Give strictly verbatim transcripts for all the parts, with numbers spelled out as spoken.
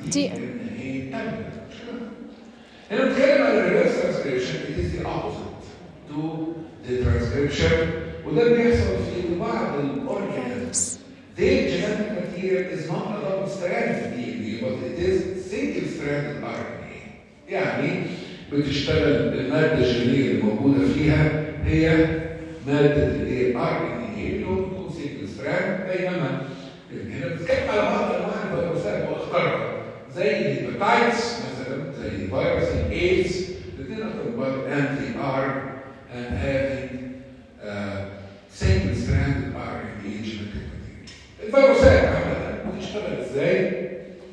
دي ان هي تعمل هنا بنتكلم عن الريفرس ترانسكريبشن. it is the opposite to the transcription، وده بيحصل في بعض الاورجانيزمز. The genetic material is not a double-stranded D N A but it is single-stranded R N A. يعني بتشتغل المادة الجينية اللي موجودة فيها هي مادة ال R N A اللي هو بيكون single-strand، بينما هنا بنتكلم على بعض انواع الفيروسات واخطرها زي الهيباتايتس مثلا، زي فيروس الايدز، الاثنين اخطر and they are and having uh, single-stranded R N A genetic material. الفيروسات عامة بتشتغل ازاي؟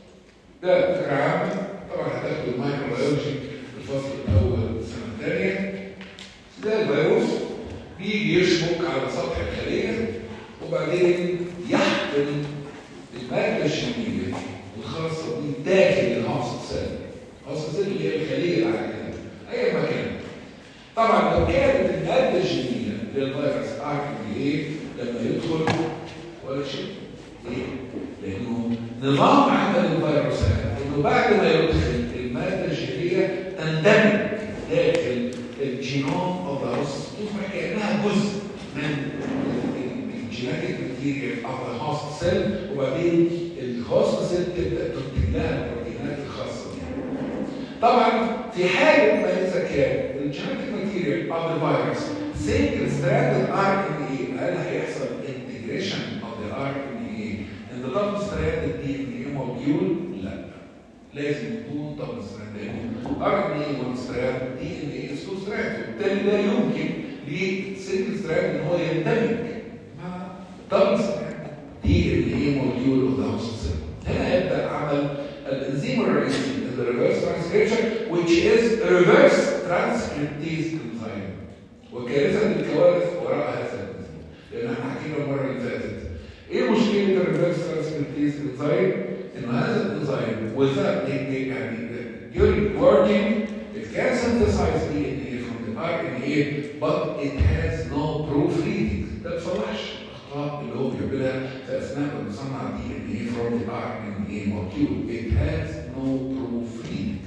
ده فكرة عامة، طبعا هتاخدوا الميكروبيولوجي الفصل الأول السنة الثانية. ده الفيروس بيجي يشبك على سطح الخلية وبعدين يحقن المادة الجينية الخاصة بيه داخل الهاست سيل. الهاست سيل اللي هي الخلية العادية أي مكان. طبعا لو كانت المادة الجينية للفيروس R N A لما يدخل ولا شيء. ليه؟ لأنه نظام عمل الفيروسات إنه بعد ما يدخل المادة الجينية تندمج داخل الجينوم أو الهاست، تصبح كأنها جزء من الجينيتيك ماتيريال أو الهاست سيل، وبعدين الهاست سيل تبدأ تنتج لها البروتينات الخاصة بها. طبعا في حالة ما إذا كان الجينيتيك ماتيريال أو الفيروس سنجل ستراندد R N A، هل هيحصل انتجريشن of the R N A in the double stranded D N A molecule؟ لا، لازم يكون double stranded. R N A one strand، D N A is two strands، وبالتالي لا يمكن لسنجل ستراند ان هو يندمج مع double stranded D N A molecule of the host cell. هنا يبدأ عمل الانزيم الرئيسي the reverse transcription which is reverse transcriptase enzyme. وكارثة الكوارث وراء هذا الانزيم، لأن احنا حكينا المرة اللي فاتت ايه مشكلة الريفرس ترانسكريبتيز انزيم؟ إنه هذا الانزيم without يعني during working it can synthesize D N A from the R N A but it has no proofreading. ده بصلاحش الأخطاء اللي هو بيعملها في أثناء ما بيصنع D N A from the R N A molecule. It has no proofreading.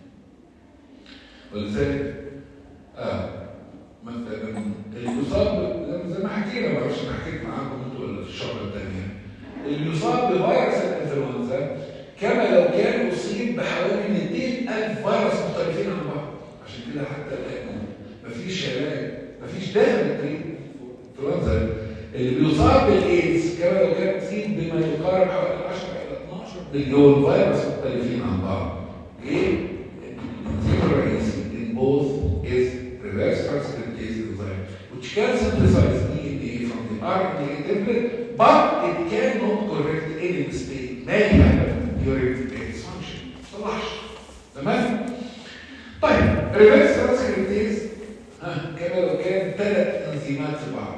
ولذلك آه مثلا اللي يصاب زي ما حكينا، ما اعرفش انا حكيت معاكم انتوا ولا في الشهر الثانيه، اللي يصاب بفيروس الانفلونزا كما لو كان اصيب بحوالي مئتين ألف فيروس مختلفين عن بعض. عشان كده حتى الان مفيش علاج، مفيش دافع للانفلونزا. اللي بيصاب بالايدز كما لو كان اصيب بما يقارب حوالي عشرة إلى اثناشر مليون فيروس مختلفين عن بعض. ايه؟ الانزيم الرئيسي in both is reverse transcriptase enzyme, which can synthesize D N A from the R N A template, but it cannot correct any mistake may happen during its function. صلاحش. تمام؟ طيب reverse transcriptase كما لو كان ثلاث انزيمات في بعض.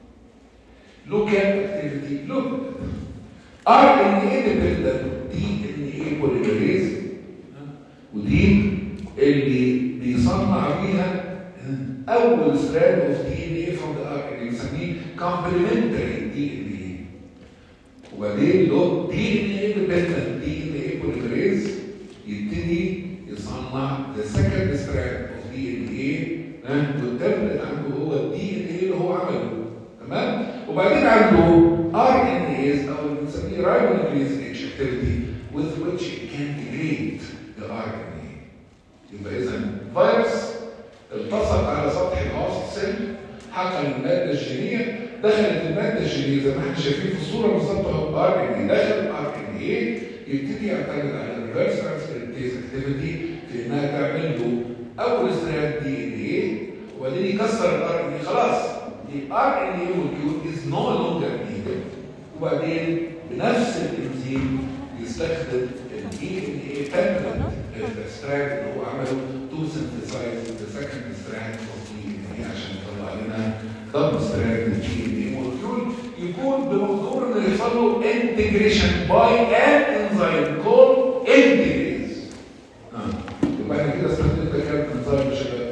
local activity local R N A dependent D N A polymerase، ودي اللي بيصنع بيها أول strand of D N A from the R N A بنسميه complementary D N A. وبعدين له D N A independent D N A polymerase يبتدي يصنع the second strand of D N A، والتابلت عنده هو ال D N A اللي هو عمله. تمام؟ وبعدين عنده R N As أو اللي بنسميه ribonuclease H activity with which it can degrade the R N A. يبقى إذا فيروس التصق على سطح الهاست سيل، حقن المادة الجينية، دخلت المادة الجينية زي ما احنا شايفين في الصورة بالظبط اهو R N A، دخل R N A يبتدي يعتمد على الريفرس ترانسكريبتيز اكتيفيتي في انها تعمل له أول ستراند D N A وبعدين يكسر ال R N A. خلاص ال R N A molecule is no longer needed، وبعدين بنفس الانزيم يستخدم ال D N A template الستراند اللي هو عمله to synthesize the second strand of D N A عشان يطلع لنا double strand D N A molecule يكون بمقدور انه يحصل له integration by an enzyme called integrase. اه يبقى احنا كده استخدمنا كام انزيم يا شباب؟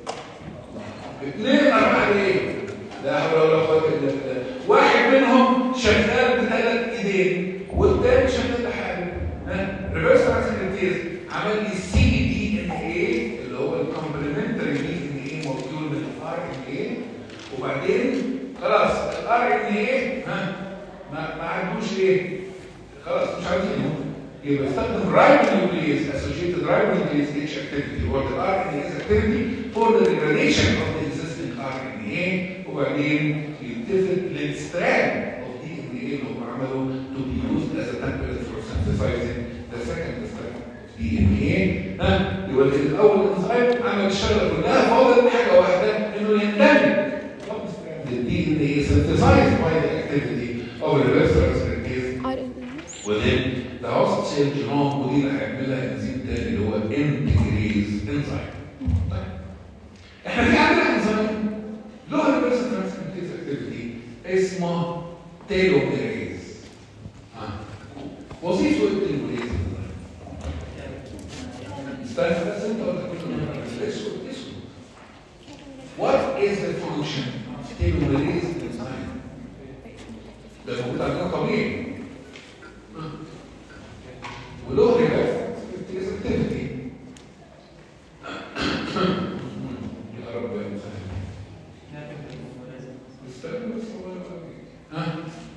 اثنين اربعه ايه؟ لا حول ولا قوه الا بالله. واحد منهم شغال بثلاث ايدين والثاني شغال بحاله. ها ريفرس ترانسكريبتيز عمل لي سي دي ان اي اللي هو الكومبلمنتري دي ان اي مولكيول من الار ان اي، وبعدين خلاص الار ان اي ها ما ما عندوش ايه؟ خلاص مش عايزينه، يبقى استخدم رايبونيوكليز اسوشيتد رايبونيوكليز اتش اكتيفيتي or the ار ان اي's activity for the degradation of the existing ار ان اي، وبعدين يتفق للستراند of دي ان اي اللي هو عمله to be used as a template for synthesizing the second strand of دي ان اي. ها يبقى الاول انزيم عمل الشغله كلها، فاضل حاجه واحده انه يندمج الدي ان اي synthesized by the activity of reverse transcriptase within the host cell genome، ودي اللي هيعملها انزيم تاني اللي هو integrase enzyme. طيب احنا في عندنا انزيم له reverse transcriptase activity اسمه تيلوميريز. ها وظيفته ايه التيلوميريز؟ استنى بس انت قلت كل اسود اسود. What is the function of telomerase enzyme؟ ده موجود عندنا طبيعي وله ريفرس اكتيفيتي. يا رب يا مسهل استنى بس ها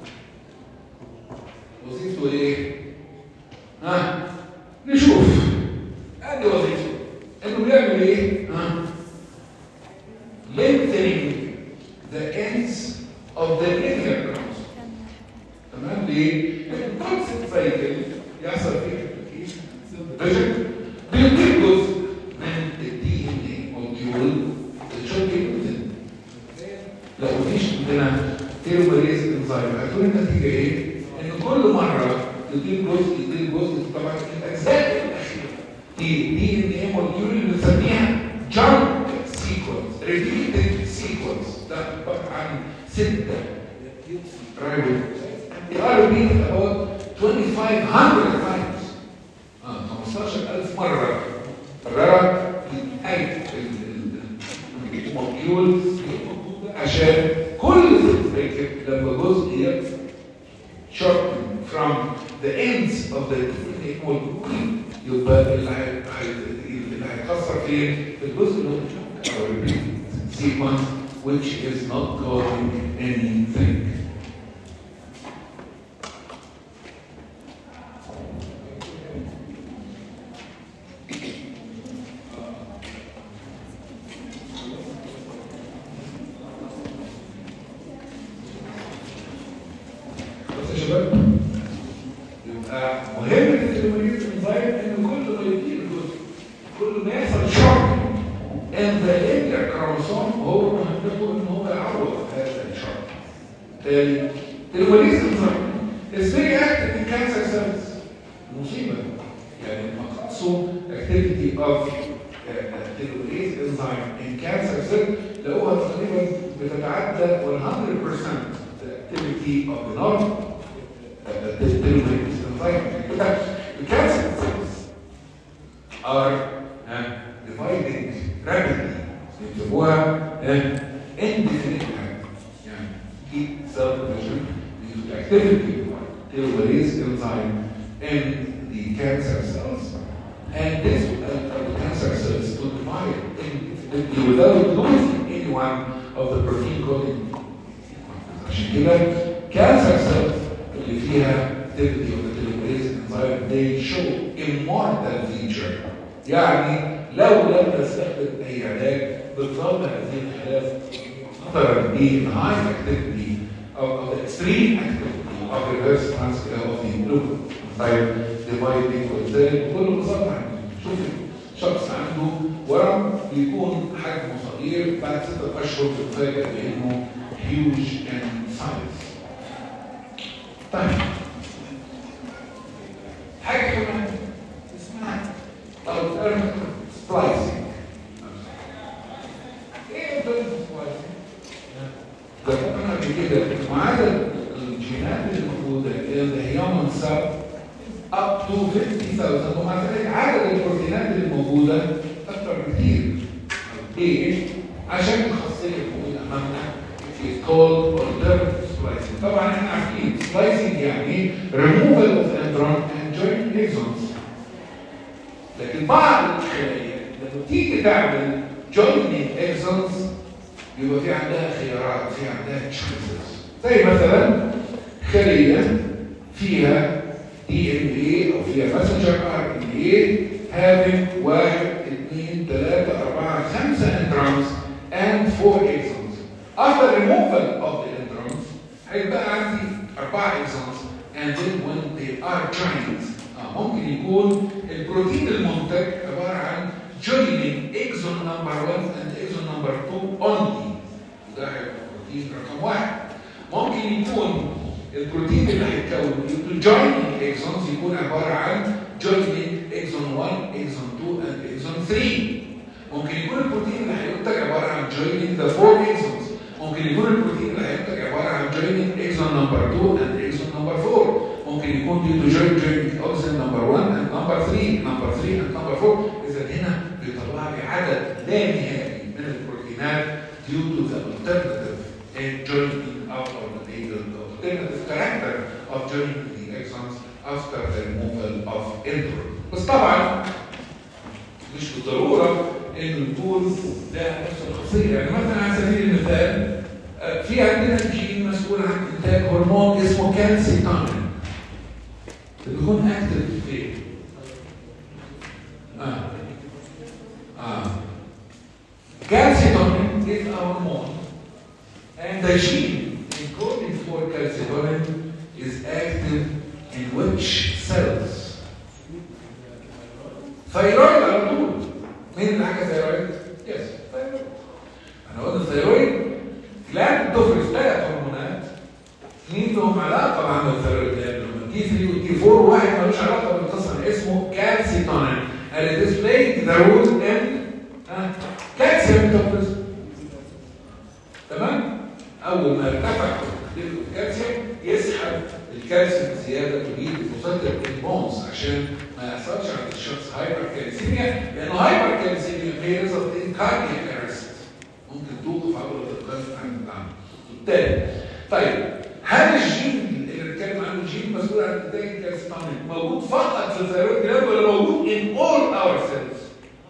وظيفته ايه؟ ها نشوف ادي وظيفته انه بيعمل ايه؟ ها lengthening the ends of the linear chromosome. تمام ليه؟ الكونسبت سايكل يحصل فيه فيجن بيضيف جزء من الدي ان اي مولكيول الشوك جلوتين. لو مفيش عندنا تيلوميريز انزيم هتكون النتيجه ايه؟ ان كل مره يضيف جزء يضيف جزء طبعا الاجزاء الاخيره دي دي ان اي مولكيول اللي بنسميها جامب سيكونس ريبيتد سيكونس، ده عباره عن سته رايبل يقرب repeated about twenty-five hundred times اه خمستاشر ألف مره قررت اي المولكيول عشان كل ست لما جزء يبقى shortened from the ends of the molecule يبقى اللي هيتكسر فين؟ الجزء اللي هو repeated sequence which is not causing anything. يبقى مهم التلوميريز انزايم ان كل ما يطير الجزء كل ما يحصل شوك ان ذا لينير كروموسوم هو مهمته ان هو يعوض هذا الشوك. بالتالي التلوميريز انزايم is very active in cancer cells. مصيبه يعني مقصود activity of telomerase enzyme in cancer cell لقوها تقريبا بتتعدى one hundred percent the activity of the normal the telomerase enzyme. The cancer cells are uh, dividing rapidly يسموها indefinite يعني keep cell division due to activity of telomerase enzyme in the cancer cells, and this uh, the cancer cells to divide indefinitely without losing any one of the protein coding. عشان كده cancer cells اللي فيها activity of the telomerase enzyme they show immortal feature. يعني لو لم نستخدم اي علاج بتظل هذه الخلايا خطرا ب high activity of the extreme activity of reverse transcriptase of the glucose dividing وذلك كل نظام عنده. شوف شخص عنده ورم بيكون حجمه صغير بعد ستة اشهر بتفاجئ بانه huge in size. طيب حاجه كمان اسمها alternative splicing. ايه alternative splicing؟ ده قلنا قبل كده معدل الجينات اللي موجوده in the human cell up to fifty thousand ومع ذلك عدد البروتينات اللي موجوده اكثر بكثير. ايه؟ عشان الخاصيه اللي موجوده امامنا is called alternative splicing. طبعا احنا عارفين splicing يعني removal of intron and joint exons. لكن بعض الخلايا لما تيجي تعمل جوينينج اكسونز يبقى في عندها خيارات، في عندها تشويسز. زي مثلا خليه فيها دي ان اي او فيها ماسنجر ار ان اي having واحد اثنين ثلاثة أربعة خمسة انترونز and four exons. After removal of the introns هيبقى عندي أربعة exons and then when they are joined آه ممكن يكون البروتين المنتج عبارة عن joining exon number one and exon number two only. وده هيبقى بروتين رقم واحد. ممكن يكون البروتين اللي هيتكون joining exons يكون عبارة عن joining exon one, exon two and exon three. ممكن يكون البروتين اللي هينتج عبارة عن joining the four exons. ممكن يكون البروتين اللي هينتج عبارة عن joining exon number two and exon number four. ممكن يكون due to join joining exon number one and number three, number three and number four. إذا هنا بيطلع لي عدد لا نهائي من البروتينات due to the alternative joining of the alternative character of joining the exons after the removal of intron. بس طبعا مش بالضرورة انه يكون ده نفس الخاصيه. يعني مثلا على سبيل المثال في عندنا جين مسؤول عن انتاج هرمون اسمه كالسيتونين بيكون اكتف فين؟ اه اه calcitonin is a hormone and the gene encoding for calcitonin is active in which cells؟ ثايرويد على طول. مين اللي حكى ثايرويد؟ يس ثايرويد. انا قلت الثايرويد جلاند بتفرز ثلاث هرمونات اثنين لهم علاقه مع الثايرويد جلاند، تي ثري وتي فور، واحد ملوش علاقه بالقصه اسمه كالسيتونين and it is playing the role in كالسيوم تفرز. تمام؟ اول ما ارتفع الكالسيوم يسحب الكالسيوم زياده تريد تصدر البونز عشان ما يحصلش عند الشخص هايبر كالسيميا، لانه هايبر كالسيميا هي ريزلت ان كاردياك ارست، ممكن توقف عضله القلب عن الدعم. بالتالي طيب هل الجين اللي بنتكلم عنه الجين مسؤول عن انتاج الكالسيتونين موجود فقط في الثيرويد جلاند ولا موجود in all our cells؟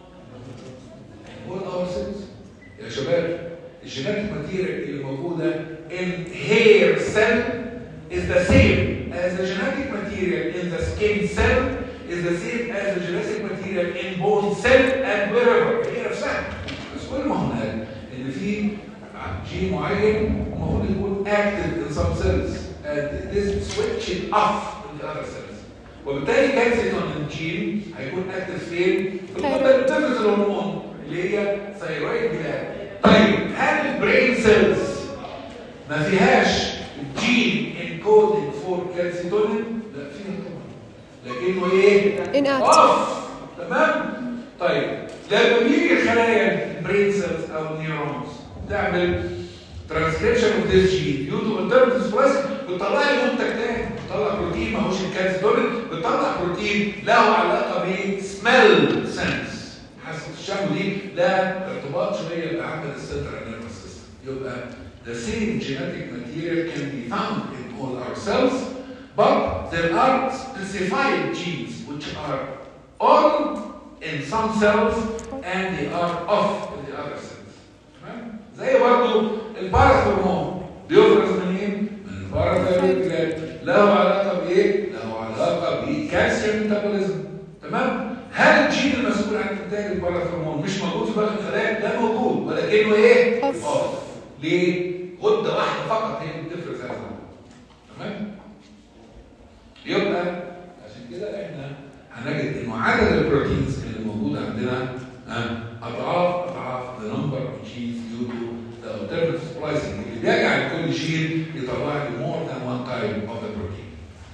all our cells يا شباب. الجيناتيك ماتيريال اللي موجوده in hair cell is the same as the genetic material in the skin cell is the same as the genetic material in bone cell and wherever. هي نفسها. بس كل ما هناك ان في جين معين المفروض يكون active in some cells and it is switching off in the other cells. وبالتالي كالسيتونين جين هيكون active فين؟ في المنطقه اللي بتفرز الهرمون اللي هي ثايرويد جلاند. طيب هل البرين سيلز ما فيهاش جين انكودد فور كالسيتونين؟ لا فيها طبعا، لكنه ايه؟ اوف. تمام؟ طيب لما بيجي خلايا البرين سيلز او النيورونز تعمل ترانسكريبشن اوف ذيس جين ديو تو الترناتيف سبلايس بتطلع لي منتج تاني، بتطلع بروتين ماهوش الكالسيتونين، بتطلع بروتين له علاقه بسميل سنس. حاسه الشم دي لها ارتباط شويه بعمل السنترال نيرفس سيستم. يبقى the same genetic material can be found in all our cells, but there are specified genes which are on in some cells and they are off in the other cells. تمام؟ زي برضه الباراثورمون بيفرز منين؟ من الباراثيرويد جلاند، له علاقه بايه؟ له علاقه بالكالسيوم ميتابوليزم. تمام؟ هل الجين المسؤول عن انتاج الباراثورمون مش موجود في باقي الخلايا؟ ده موجود ولكنه ايه؟ اوف. ليه؟ غده واحده فقط هي اللي بتفرز هذا الهرمون. تمام؟ يبقى عشان كده احنا هنجد انه عدد البروتينز اللي موجوده عندنا اضعاف اضعاف the number of genes due to the alternative splicing اللي بيجعل كل جين يطلع لي more than one type of the protein.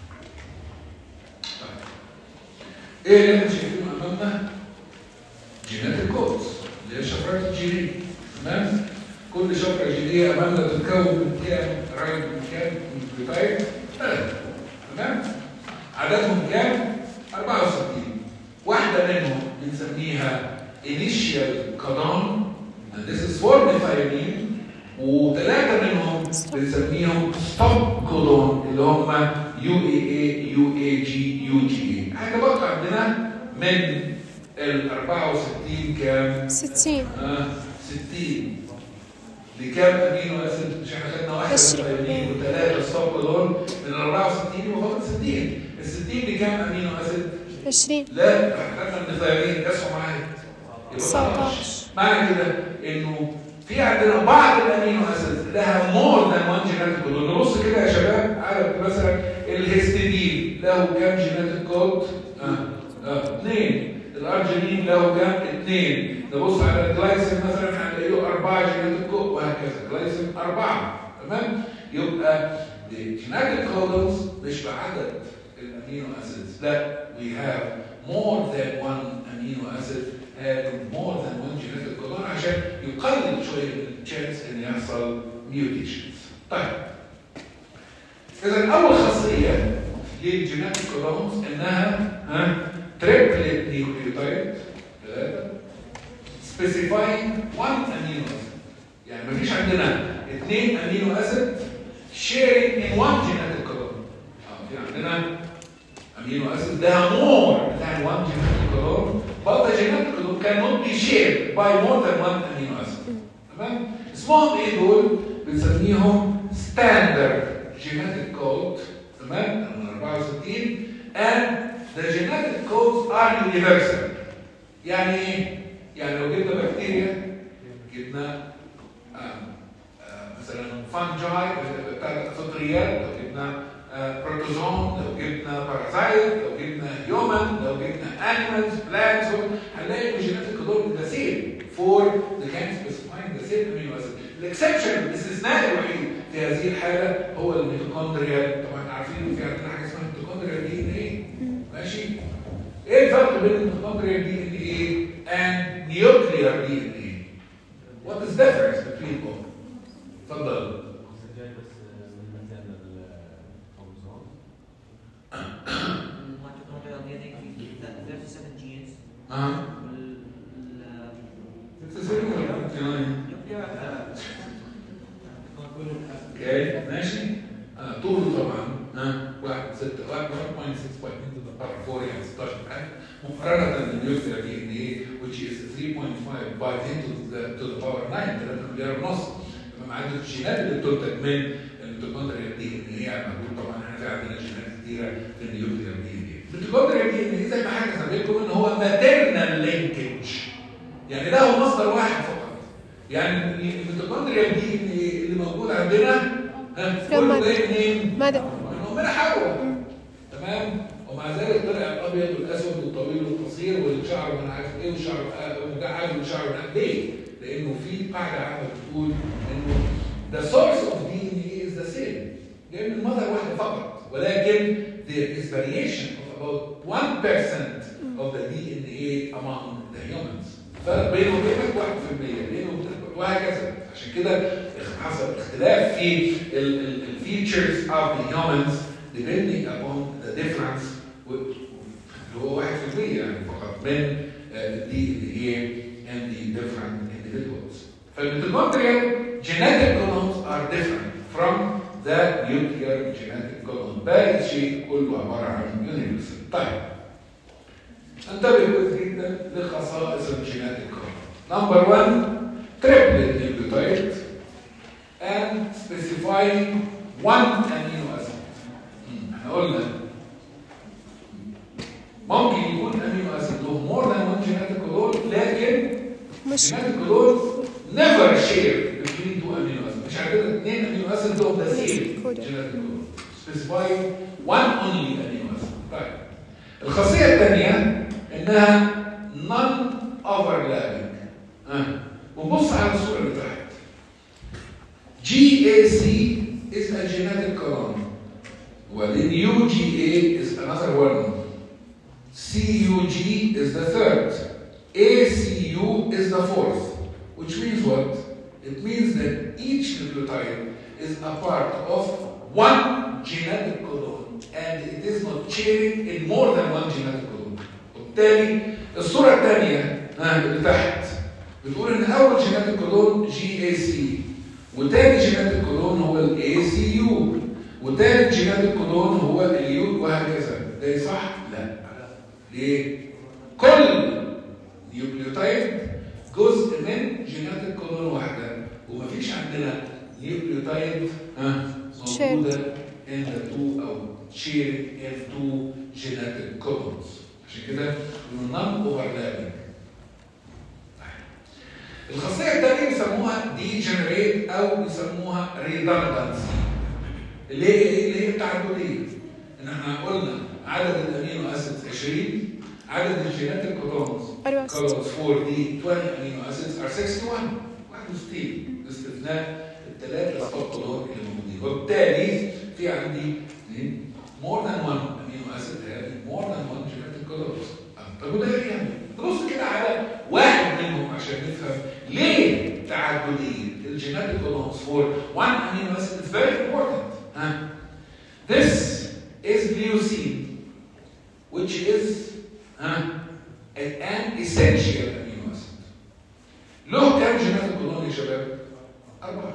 طيب. ايه اللي احنا شايفينه امامنا؟ جينات كودز اللي هي الشفرات الجينيه. تمام؟ كل شفره جينيه امامنا تتكون من كام رايب من كام نيوكليوتايد؟ ثلاثه. تمام؟ عددهم كام؟ أربعة وستين. واحده منهم بنسميها initial codon and this is for methionine، وثلاثه منهم بنسميهم stop codon اللي هم يو اي اي يو اي جي يو جي اي. هيتبقى عندنا من ال أربعة وستين كام؟ ستين. اه ستين. لكام امينو اسيد؟ مش احنا خدنا واحد ثيامين وثلاثه ستوب دول من ال أربعة وستين وفقط ستين. ال ستين لكام امينو اسيد؟ عشرين. لا احنا خدنا من الثيامين قسموا معايا يبقى تسعتاشر. معنى كده انه في عندنا بعض الامينو اسيد لها مور ذان وان جينيتيك كود. نبص كده يا شباب على مثلا الهستidine له كام جينيتيك كود؟ اه اه اثنين. الارجينين له كام؟ اثنين. نبص على الجلايسين مثلا هنلاقي له أربعة جينيتيك كود وهكذا. جلايسين أربعة. تمام؟ يبقى الجينيتيك كودز مش بعدد الامينو اسيدز، لا we have more than one amino acid having more than one genetic codon عشان يقلل شويه من التشانس ان يحصل ميوتيشنز. طيب اذا اول خاصيه للجينيتيك كودونز انها ها تريبلت نيوكليوتايد ثلاثه specifying one amino acid. يعني مفيش عندنا اثنين امينو اسيد sharing in one genetic codon. اه في عندنا amino acid لها more than one genetic codon, but the genetic codon cannot be shared by more than one amino acid. تمام؟ اسمهم ايه دول؟ بنسميهم standard genetic code. تمام؟ من أربعة وستين and the genetic codes are universal. يعني ايه؟ يعني لو جبنا بكتيريا جبنا آه آه مثلا فانجاي بتاع فطريات، لو جبنا بروتوزوم، لو جبنا بارازايت، لو جبنا هيومن، لو جبنا انيمالز بلانتس، هنلاقي الجينيتيك كودون ذا سيم فور ذا كان سبيسيفاينج ذا سيم امينو اسيد. الاكسبشن الاستثناء الوحيد في هذه الحاله هو الميتوكوندريال. طبعا عارفين ان في عندنا حاجه اسمها ميتوكوندريال دي ان ايه. ماشي؟ ايه الفرق بين الميتوكوندريال دي ان ايه and nuclear دي ان ايه؟ What is the difference between both؟ اتفضل. اه اوكي ماشي. اه طوله طبعا ها واحد ستة واحد واحد ستة واحد أربعة يعني ستاشر حاجه مقارنه بالنيوكلير دي ان ايه which is three point five by ten to the to the power nine ثلاثة مليار ونص. تمام. عندنا الجينات اللي بتنتج من الميتوكوندريا دي ان ايه يعني موجود طبعا. احنا في عندنا جينات كثيره في النيوكلير دي ان ايه. الميتوكوندريا دي ان ايه زي ما حاجه سميتكم ان هو ماتيرنال لينكج. يعني ده هو مصدر واحد فقط. يعني الميتوكوندريا دي ان ايه اللي موجود عندنا ها كله جاي منين؟ ماذا؟ من امنا حواء. تمام؟ ومع ذلك طلع الابيض والاسود والطويل والقصير والشعر وانا عارف ايه والشعر مجعد والشعر ليه؟ لانه في قاعده عامه بتقول انه the source of دي إن إيه is the same. لان المظهر واحده فقط ولكن there is variation of about one percent of the دي إن إيه among the humans. فرق بينه وبينك واحد بالمية بينه وبينك وهكذا. عشان كده حصل اختلاف في الفيتشرز of the humans depending upon the difference اللي هو واحد بالمية يعني فقط من دي إن إيه and the different individuals. فالميتوكوندريال genetic codons are different from the nuclear genetic codon. باقي الشيء كله عبارة عن universal. طيب انتبه كويس جدا لخصائص الجينيتيك كودون. نمبر واحد triplet nucleotide and specifying one amino acid. احنا قلنا ممكن يكون امينو اسيد له more than one genetic codon لكن genetic codon never share between two amino acids. مش عندنا اثنين امينو اسيد لهم the same genetic codon. specifying one only amino acid. طيب الخاصية الثانية انها non overlapping. اه ونبص على الصورة اللي تحت. جي إيه سي is a genetic codon while يو جي إيه is another one. سي يو جي is the third. إيه سي يو is the fourth. Which means what? It means that each nucleotide is a part of one genetic codon and it is not sharing in more than one genetic codon. وبالتالي الصورة الثانية اللي تحت بتقول ان اول جينيتيك كودون جي اي سي وثاني جينيتيك كودون هو الاي سي يو وثالث جينيتيك كودون هو اليو وهكذا. ده صح؟ لا. ليه؟ كل نيوكليوتايد جزء من جينات الكودون واحده، ومفيش عندنا نيوكليوتايد ها موجوده in the two او sharing in two genetic codes. عشان كده non overlapping. الخاصيه الثانيه بيسموها degenerate او بيسموها redundancy، اللي هي اللي هي التعدديه. ان احنا قلنا عدد الامينو اسيدز عشرين، عدد الجينات الكودونز كودونز فور دي عشرين امينو اسيدز ار واحد وستين، واحد وستين باستثناء الثلاثه سبوت كودون اللي موجودين، وبالتالي في عندي more than one amino acid having more than one genetic codons. طب وده ايه يعني؟ نبص كده على واحد منهم عشان نفهم ليه تعددية الجينات كودونز for one amino acid is very important. ها؟ This is leucine, which is ها an essential amino acid. له كام جينات كودون يا شباب؟ أربعة.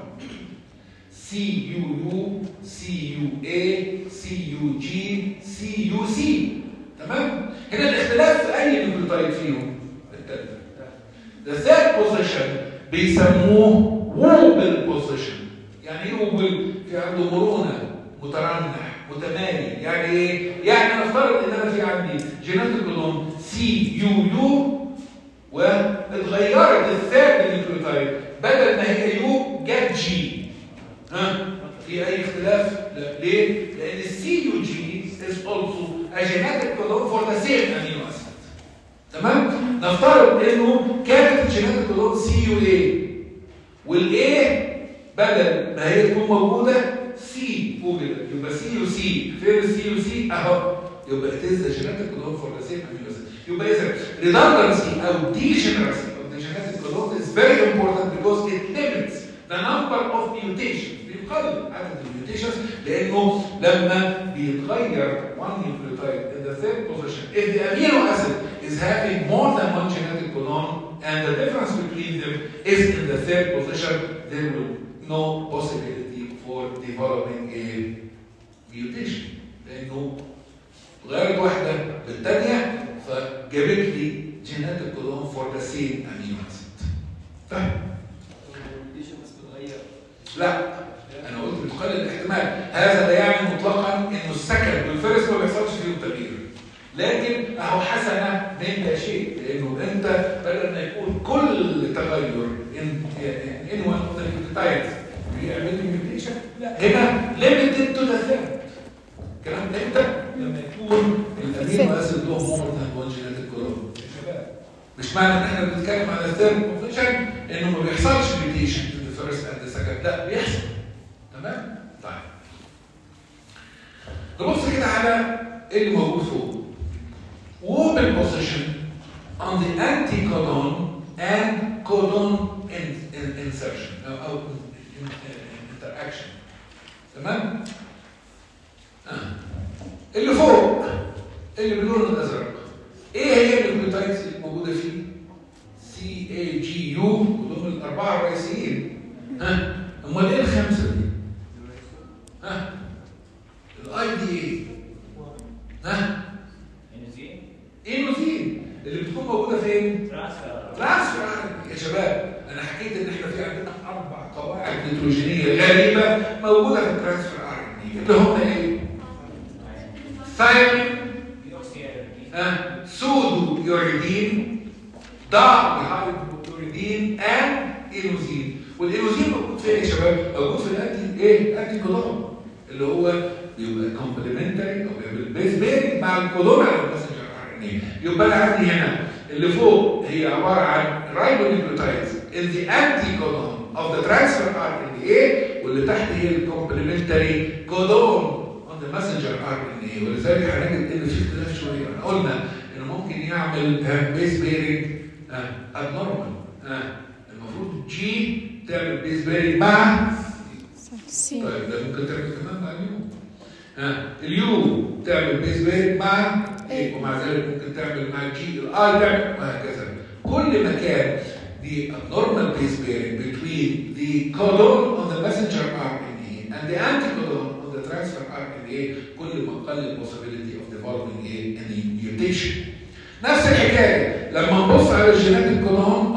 سي يو يو، سي يو اي، سي يو جي، سي يو سي. تمام؟ هنا الاختلاف في اي نيوكليوتايد فيهم؟ الثالث. The third position بيسموه ووبل بوزيشن. يعني ايه ووبل؟ في عنده مرونه، مترنح، متمالي. يعني ايه؟ يعني نفترض ان انا في عندي جينات الكودون سي يو يو واتغيرت الثيرد نيوكليوتايد، بدل ما هي يو جت جي. ها؟ في أي اختلاف؟ لا، ليه؟ لأن السي يو جي is also a genetic codon for the same amino acid. تمام؟ نفترض إنه كانت الجينات الكودون سي يو اي، والإيه بدل ما هي تكون موجودة سي وجدت، يبقى سي يو سي، فين السي يو سي؟ أهو، يبقى it is the genetic codon for the same amino acid. يبقى إذا redundancy أو degeneracy of the genetic codon is very important because it limits the number of mutations. بيقلل عدد الميوتيشنز لانه لما بيتغير one nucleotide in the third position, if the amino acid is having more than one genetic codon and the difference between them is in the third position, there will no possibility for developing a mutation. لانه غيرت واحده بالثانيه فجابت لي جينات الكودون for the same amino acid. فاهم؟ لا، انا قلت بتقلل الاحتمال، هذا لا يعني مطلقا انه السكند والفيرست ما بيحصلش فيهم تغيير، لكن اهو حسنه من لا شيء، لانه انت بدل ما يكون كل تغير ان ان وان اوف ذا نيوكليوتايدز بيعمل لي ميوتيشن، لا هنا ليميتد تو ذا ثيرد. الكلام ده امتى؟ لما يكون الامينو اسيد له مور ذان وان جينيتيك كودون. مش معنى ان احنا بنتكلم على الثيرد بوزيشن انه ما بيحصلش ميوتيشن في الفيرست اند السكند، لا بيحصل. تمام؟ طيب. نبص كده على اللي موجود فوق. Open position on the anti-codon and codon in, in, insertion أو in, in, interaction. تمام؟ آه. اللي فوق اللي باللون الأزرق إيه هي النيوكليوتايدز اللي موجودة فيه؟ سي اي جي يو ودول الأربعة الرئيسيين. ها؟ أمال إيه الخمسة دي؟ ها؟ الاي دي اي. ها؟ انوزين. انوزين اللي بتكون موجوده فين؟ ترانسفير. ترانسفير يا شباب، انا حكيت ان احنا في عندنا اربع قواعد نيتروجينيه غريبه موجوده في الترانسفير ار ان اي، اللي هم ايه؟ ثايمين، ها؟ سودو يوريدين، داي يوريدين، ان انوزين. والانوزين موجود فين يا شباب؟ موجود في الانتي ايه؟ انتي كودون، اللي هو بيبقى كومبلمنتري او بيبقى بيز بيرنج مع الكودون على الماسنجر ار ان اي. يبقى انا عندي هنا اللي فوق هي عباره عن رايبونيوكليوتايدز in the anti-codon of the transfer ار ان اي، واللي تحت هي الكومبلمنتري كودون on the messenger ار ان اي. ولذلك هنجد ان في اختلاف شويه. احنا قلنا انه ممكن يعمل بيز بيرنج ابنورمال، المفروض جي تعمل بيز بيرنج مع سي. طيب ده ممكن تعمل كمان مع اليو. ها اليو تعمل بيز بيرنج مع ايه، ومع ذلك ممكن تعمل مع الجي، الاي تعمل، وهكذا. كل ما كان the abnormal base pairing between the codon on the messenger R N A and the anticodon on the transfer R N A كل ما قل possibility of developing a any mutation. نفس الحكايه لما نبص على الجينات الكودون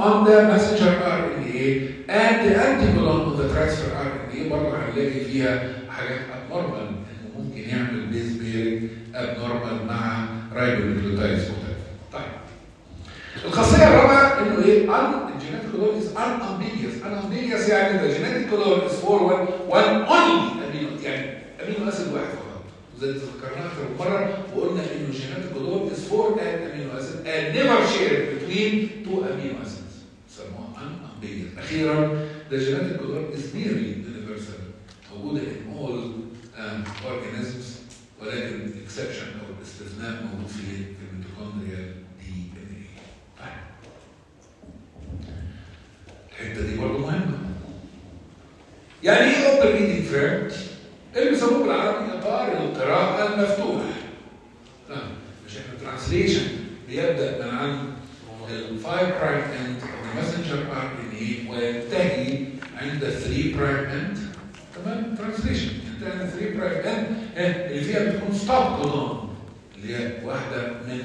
on the messenger آر إن إيه and the anticolon on the transfer آر إن إيه برضه هنلاقي فيها حاجات abnormal انه ممكن يعمل بيز بيرنج abnormal مع رايبونيوكليوتايدز مختلفة. طيب الخاصية الرابعة انه ايه؟ un genetic codon is unambiguous. unambiguous يعني the genetic codon is for one one only amino يعني امينو اسيد واحد فقط. زي ما ذكرناها اكثر من مرة وقلنا انه genetic codon is for an amino acid and never shared between two amino acids. سموها unambiguous. أخيرا the genetic codon is nearly universal. موجودة in all um, organisms ولكن exception أو الاستثناء موجود في في الميتوكوندريال دي ان اي. الحته دي برضه مهمه. يعني ايه اوبن ريدنج فريم؟ اللي بيسموه بالعربي اطار القراءه المفتوح. اه مش احنا ترانسليشن بيبدا من عند الفايف برايم اند الماسنجر ار ان اي وينتهي عند ثلاثة برايم اند. تمام؟ ترانسليشن ينتهي عند ثلاثة برايم اند اللي فيها بتكون ستوب كودون اللي هي واحده من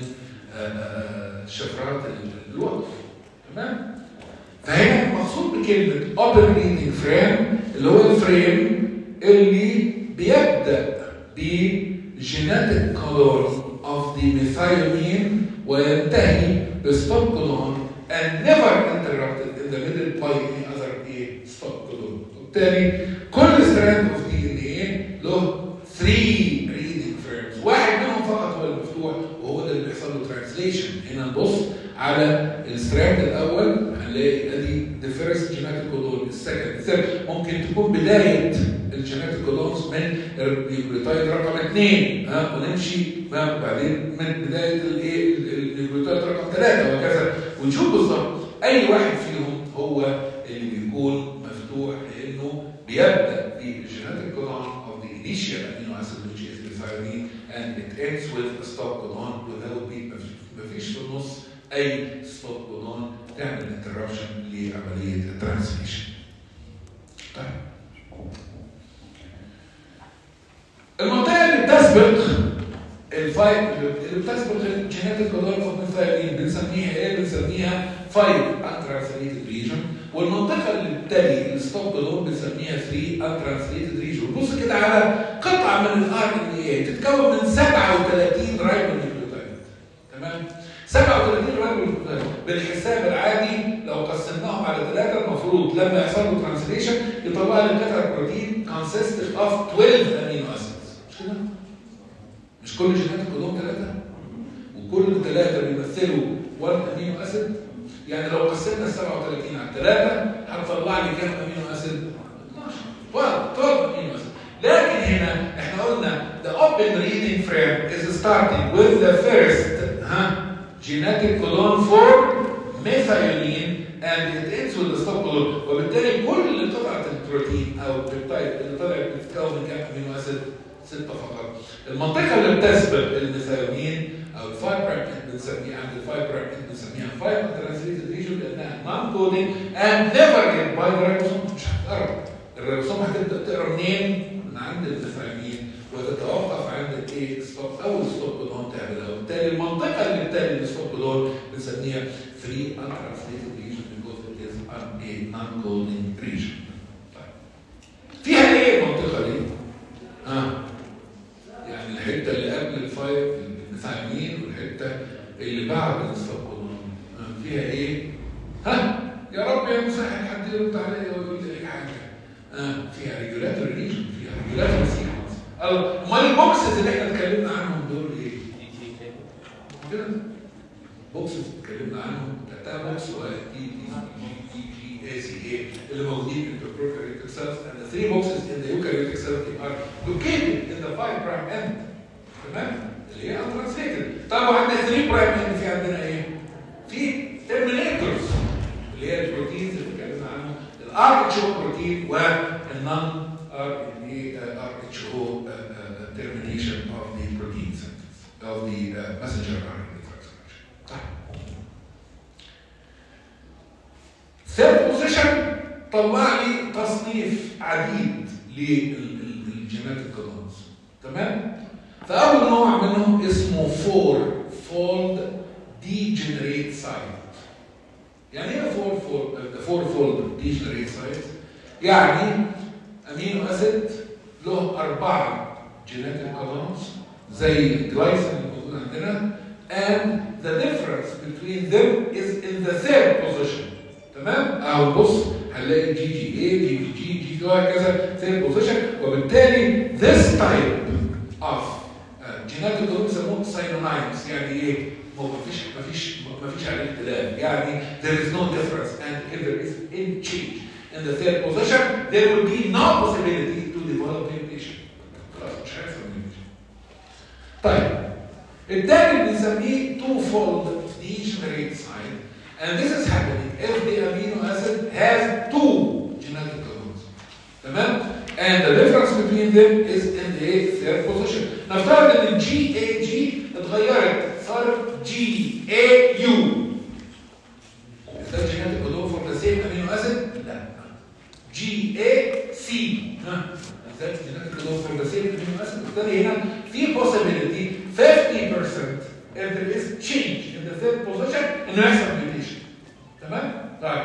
شفرات الوقف. تمام؟ فهنا المقصود بكلمة open reading frame اللي هو الفريم اللي بيبدأ بجيناتيك كودون of the methionine وينتهي بستوب كودون and never interrupted in the middle by any other stop كودون. وبالتالي كل strand of دي إن إيه له three reading frames، واحد منهم فقط هو المفتوح وهو ده اللي بيحصل له ترانسليشن. هنا نبص على الستراند الاول هنلاقي ادي the first genetic codon، السكند، الثالث ممكن تكون بدايه الجينيتيك كودونز من النيوكليوتايد رقم اثنين ها ونمشي بعدين من بدايه الايه النيوكليوتايد رقم ثلاثه وهكذا ونشوف بالظبط اي واحد فيهم هو اللي بيكون مفتوح لانه بيبدا بالجينيتيك كودون of the initial amino acid which is methionine and it ends with a stop codon without being مفيش في النص اي ستوب كودون تعمل انتربشن لعمليه الترانسليشن. طيب المنطقه اللي بتسبق الفايب اللي بتسبق الجينيتيك كودون اوف ميثايلين بنسميها ايه؟ بنسميها فايب انترانسليتد ريجن، والمنطقه اللي بتلي الستوب كودون بنسميها ثلاثة انترانسليتد ريجن. بص كده على قطعه من الار ان اي تتكون من سبعة وثلاثين رايبونيوكليوتايد. تمام؟ سبعة وثلاثين رايبونيوكليوتايد بالحساب العادي لو قسمناهم على ثلاثه المفروض لما يحصل له ترانسليشن يطلع لي قطعه بروتين كونسيست اوف اثناشر امينو اسيدز. مش كده؟ مش كل جينات كلهم ثلاثه وكل ثلاثه بيمثلوا واحد امينو اسيد. يعني لو قسمنا ال سبعة وثلاثين على ثلاثه هتطلع لي كام امينو اسيد؟ اثناشر اثناشر امينو اسيد. لكن هنا احنا قلنا the open reading frame is starting with the first ها genetic codon for methionine and it ends with the stop codon. وبالتالي كل قطعه البروتين او البيبتايد اللي طلعت بتتكون من كام امينو اسيد؟ سته فقط. المنطقه اللي بتسبق الميثايونين او الفايف برايم بنسميها عند الفايف برايم بنسميها فايف ترانسليتد ريجن لانها نون كودنج اند نيفر جيت باي ذا رايبوسوم. مش هتقرب الرايبوسوم، هتبدا تقرا منين؟ من عند الميثايونين وتتوقف عند الايه؟ ستوب اول ستوب كودون تعملها. وبالتالي المنطقه اللي بتالي الستوب كودون بنسميها ثلاثة untranslatted region because it is a non-coding region. طيب فيها ايه المنطقه دي؟ ها آه. يعني الحته اللي قبل الفايف الميثايونين والحته اللي بعد الستوب كودون آه. فيها ايه؟ ها يا رب يا مساعد حد يرد عليا ويقول لي اي حاجه. آه. فيها ريجولاتوري ريجن، فيها ريجولاتوري سيكونس. امال البوكسز اللي احنا اتكلمنا عنهم دول ايه؟ كده بوكسز اتكلمنا عنهم تحتها بوكس و اي دي جي اي سي اي اللي موجودين في البروكاريوتيك سيلز and the three boxes in the eukaryotic cells are located in the five prime end. تمام؟ اللي هي untranslated. طبعا عندنا ثلاثة برايم end في عندنا ايه؟ في terminators اللي هي البروتينز اللي اتكلمنا عنهم الار اتش او بروتين والنون ار ان اي ار اتش او termination of the protein synthesis of the uh, messenger R N A translation. third position طلع لي تصنيف عديد للجينيتيك كودونز. تمام؟ فأول نوع منهم اسمه four fold degenerate site. يعني ايه فور فول فور فولد ديجنريت سايت؟ يعني امينو اسيد له اربعه جينيتيك كودونز زي الجلايسين اللي موجود عندنا and the difference between them is in the third position. تمام؟ اهو بص هنلاقي جي جي اي جي جي جي جي وهكذا third position وبالتالي this type of genetic code بيسموه synonyms يعني ايه؟ ما فيش ما فيش ما فيش عليه اختلاف يعني there is no difference and if there is any change in the third position there will be no possibility to develop mutation. خلاص مش هيحصل mutation. طيب الثاني بنسميه two fold degenerate sign and this is happening if the amino acid has two genetic codes. تمام؟ and the difference between them is in the third position. نفترض ان ال جي اي جي اتغيرت صارت جي اي يو. Is that genetic code for the same amino acid? لا. جي اي سي. Is that genetic code for the same amino acid? بالتالي هنا في possibility fifty percent if there is change in the third position انه يحصل mutation. تمام؟ طيب.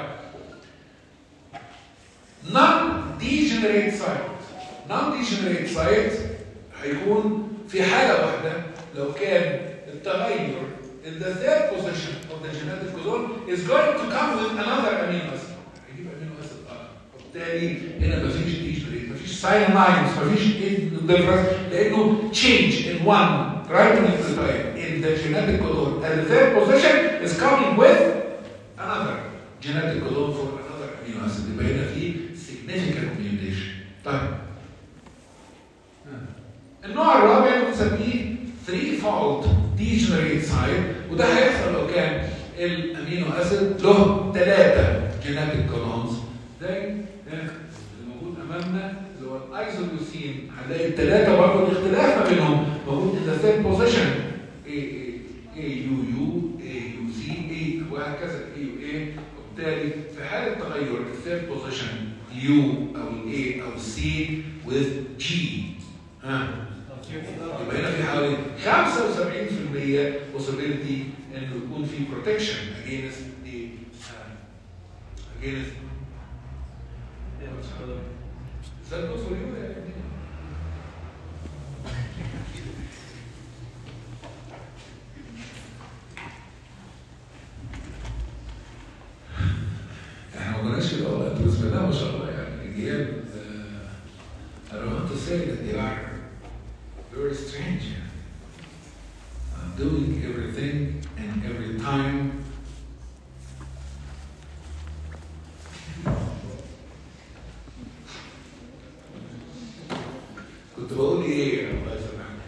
non-degenerate site. non-degenerate site هيكون في حالة واحدة لو كان التغير in the third position of the genetic codon is going to come with another amino acid. هيجيب amino acid آخر. وبالتالي هنا مفيش degenerate، مفيش cyanines، مفيش difference لأنه change in one ribonucleotide in the genetic codon at the third position is coming with another genetic codon for another amino acid. يبقى هنا في significant mutation. طيب النوع الرابع بنسميه three fold degenerate site وده هيحصل لو كان الامينو اسيد له ثلاثه جينيتيك كودونز زي اللي موجود امامنا اللي هو الايزوليوسين. هنلاقي الثلاثه برضه الاختلاف ما بينهم موجود in the third position A A يو يو A يو سي A وهكذا A يو A. وبالتالي في حاله تغير الثيرد بوزيشن U او ال A او C with G ها يبقى هنا في حوالي خمسة وسبعين بالمية possibility انه يكون في protection against the uh, against is that good for you? احنا ما قلناش كده والله انتوا بسم الله ما شاء الله يعني الاجيال I don't want to say that they are very strange. I'm doing everything and every time. كنت بقول ايه يا الله يسامحك؟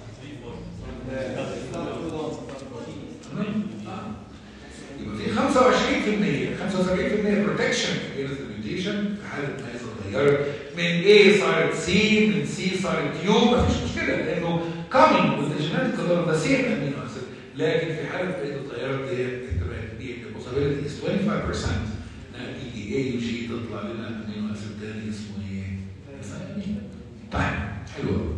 يبقى في خمسة وعشرين بالمية خمسة وسبعين بالمية protection against the mutation في حالة ما يتغير من A صارت C من C صارت U مفيش مشكلة لأنه coming with the genetic code of the same amino acid. لكن في حالة بقيت اتغيرت دي the possibility is twenty-five percent إنها تيجي A و G تطلع لنا amino acid تاني اسمه ايه؟ طيب حلو.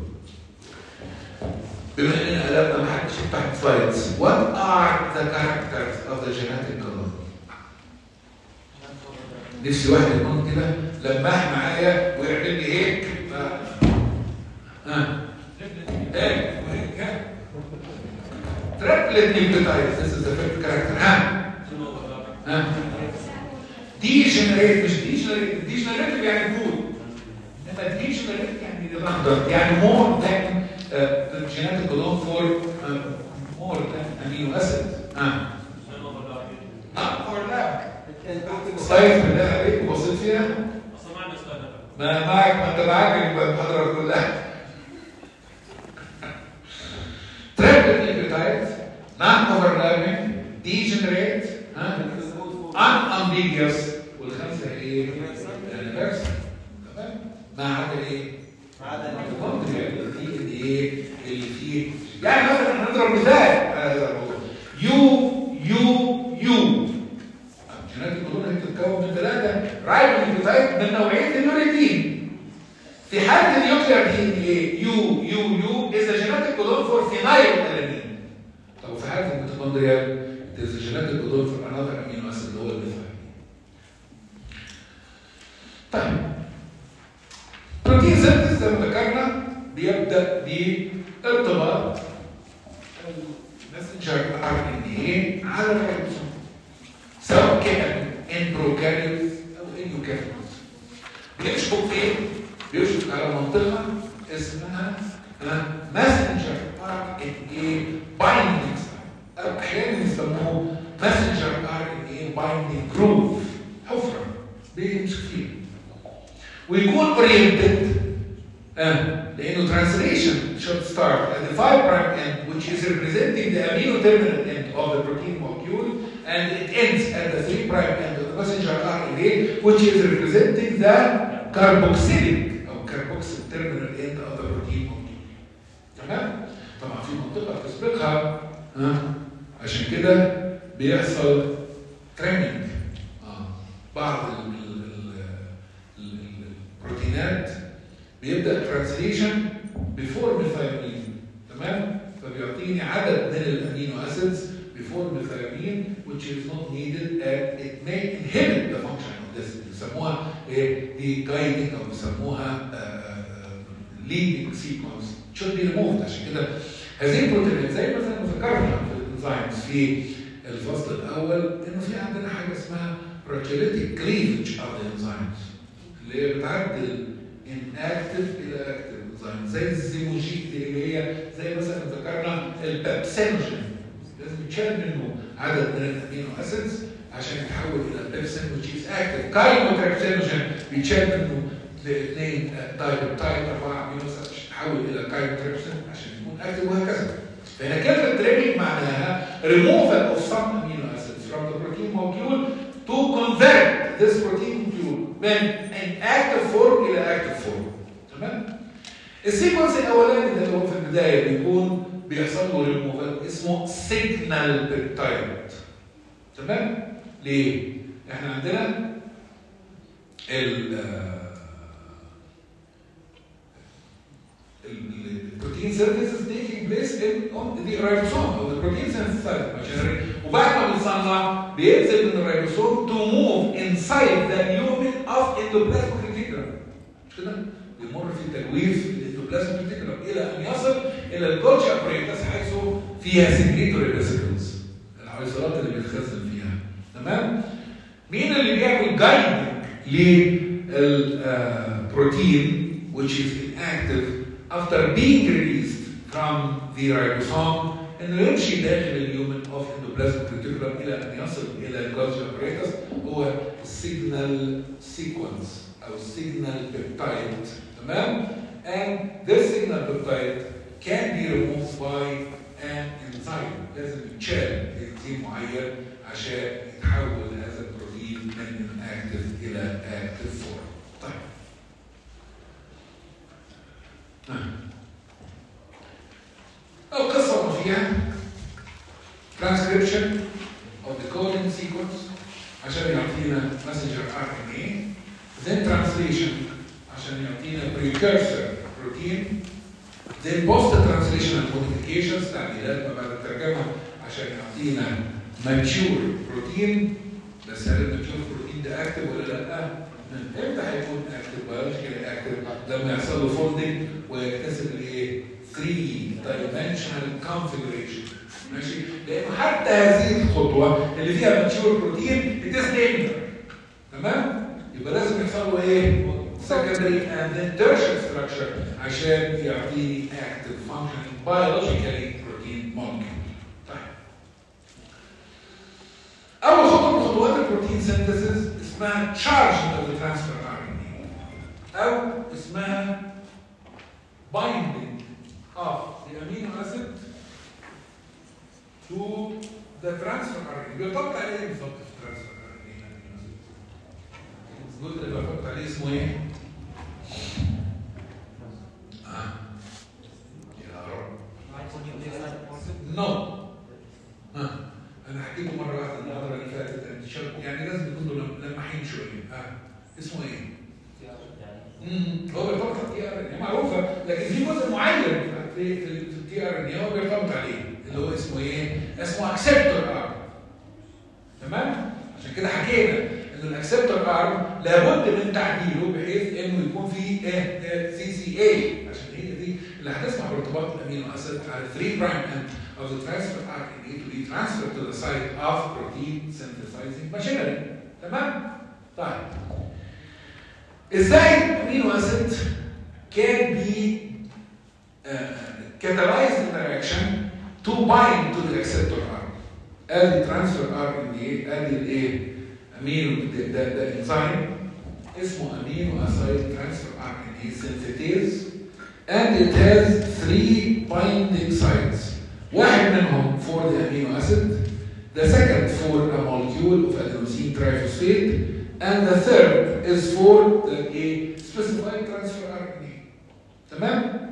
بما اننا قلبنا ما حدش يفتح السلايدز. What are the characters of the genetic code؟ نفسي واحد يكون كده لماح معايا ويعمل لي هيك ها ايه وهيك تريبلت نيوكليوتايد. This is the fifth character. ها ها ديجنريت مش ديجنريت. ديجنريت يعني جود انما ديجنريت يعني ريدندنت يعني more than the genetic code for more than amino acid. ها ها overlap. سلايد بالله عليك وبصيت فيها؟ اصلا ما عندي سلايد. ما معك ما انت معاك المحاضره كلها. تريبلت نيوكليوتايد non overlapping degenerate unambiguous والخمسه ايه؟ الانفيرس. تمام؟ ما عدا ايه؟ ما عدا الميتوكوندريا اللي ايه؟ اللي فيه يعني مثلا هنضرب مثال على هذا الموضوع. يو يو يو الجينات الكودون هي بتتكون من ثلاثه رايبونيوكليوتايد من نوعيه اليوريثين. في حاله النيوكلير دي ان ايه؟ يو يو يو is a genetic codon for phenylalanine. طب وفي حاله الميتوكوندريا is a genetic codon for another amino acid اللي هو الميثايلين. طيب بروتين سينثيز زي ما ذكرنا بيبدا بارتباط المسنجر ار ان اي على الريبوسوم سواء كان ان بروكاريوت او ان يوكاريوت. بيشبك فين؟ بيشبك على منطقه اسمها ماسنجر ار ان اي بايندينج او احيانا يسموه ماسنجر ار ان اي بايندينج جروف، حفره بيمشي فيه ويكون اورينتد آه. لانه translation should start at the five prime end, which is representing the amino terminal end of the protein molecule, and it ends at the three prime end of the messenger R N A, which is representing the carboxylic or carboxyl terminal end of the protein molecule. تمام؟ طبعا في منطقه بتسبقها آه. عشان كده بيحصل تريمينج آه. بعض البروتينات بيبدا ترانسليشن بيفور ميثايلين، تمام؟ فبيعطيني عدد من الامينو اسيدز بيفور ميثايلين which is not needed and it may inhibit the function of this. بيسموها ايه؟ دي guiding او بيسموها leading sequence should be removed. عشان كده هذه البروتينات زي مثلا ذكرنا في الانزيمز في الفصل الاول انه في عندنا حاجه اسمها proteolytic cleavage of the enzymes اللي هي بتعدل inactive الى active enzyme زي الزيموجيك دي اللي هي زي مثلا ذكرنا البيبسينوجين لازم يتشال منه عدد من الامينو اسيدز عشان يتحول الى بيبسين which is active. كايموتريبسينوجين بيتشال منه لاثنين دايبيبتايد اربعه امينو اسيدز عشان يتحول الى كايموتريبسين عشان يكون اكتف وهكذا. فهنا كلمه تريمينج معناها removal of some amino acids from the protein molecule to convert this protein molecule من inactive form الى active form. تمام؟ السيكونس الاولاني ده اللي هو في البدايه بيكون بيحصل له ريموفال اسمه سيجنال بيبتايد. تمام؟ ليه؟ احنا عندنا ال البروتين سينثيسيس taking place in on the ribosome او the protein synthesis machinery وبعد ما بيتصنع بينزل من الريبوسوم to move inside the lumen of endoplasmic reticulum. مش كده؟ بيمر في تجويف الاندوبلازميك ريتيكولم الى ان يصل الى الجولجي ابريتس حيث فيها سكريتوري فيسيكلز العضلات اللي بيتخزن فيها. تمام؟ مين اللي بيعمل جايدنج للبروتين which is inactive after being released from the ribosome انه يمشي داخل اليومن اوف اندوبلازميك ريتيكولم الى ان يصل الى الجولجي ابريتس هو السيجنال سيكونس او السيجنال بيبتايد. تمام؟ and this signal peptide can be removed by an enzyme. لازم يتشال انزيم معين عشان يتحول هذا البروتين من inactive الى active form. طيب. القصة ما فيها transcription of the coding sequence عشان يعطينا messenger R N A, then translation عشان يعطينا precursor protein, then post translational modifications تعديلات ما بعد الترجمة عشان يعطينا mature protein. بس هل الماتيور بروتين ده اكتف ولا لا؟ امتى هيكون اكتف؟ بيولوجيكالي اكتف لما يحصل له فولدنج ويكتسب الايه؟ three dimensional configuration. ماشي؟ لانه حتى هذه الخطوه اللي فيها ماتيور بروتين بتسلم. تمام؟ يبقى لازم يحصل له ايه؟ secondary and then tertiary structure عشان يعطيني active functioning biologically protein molecule. طيب. أول خطوة من خطوات البروتين سينثيسيس اسمها charging of the transfer R N A أو اسمها binding of the amino acid to the transfer R N A. بيطبق عليه ايه بالظبط في transfer R N A؟ الجزء اللي بحط عليه اسمه ايه؟ آه. يا رب. نو. آه. أنا حكيته مرة واحدة المحاضرة اللي فاتت يعني لازم يكونوا لماحين شوية. آه. اسمه ايه؟ امم هو بيرتبط على التي ار ان اي معروفة، لكن في جزء معين في في التي ار ان اي هو بيرتبط عليه اللي هو اسمه ايه؟ اسمه اكسبتور ار. تمام؟ عشان كده حكينا ان الاكسبتور ارم لابد من تعديله بحيث انه يكون فيه ايه سي سي اي، عشان هي دي اللي هتسمح بارتباط الامينو اسيد على three prime end of the transfer R N A to be transferred to the site of protein synthesizing machinery. تمام؟ طيب ازاي الامينو اسيد can be uh, catalyzed in the reaction to bind to the receptor arm. ادي transfer R N A ادي الايه؟ امينو ده ده انزيم اسمه امينو اسيد transfer R N A synthetase and it has three binding sites. واحد منهم for the amino acid, the second for a molecule of adenosine triphosphate, and the third is for the a specified transfer R N A. تمام؟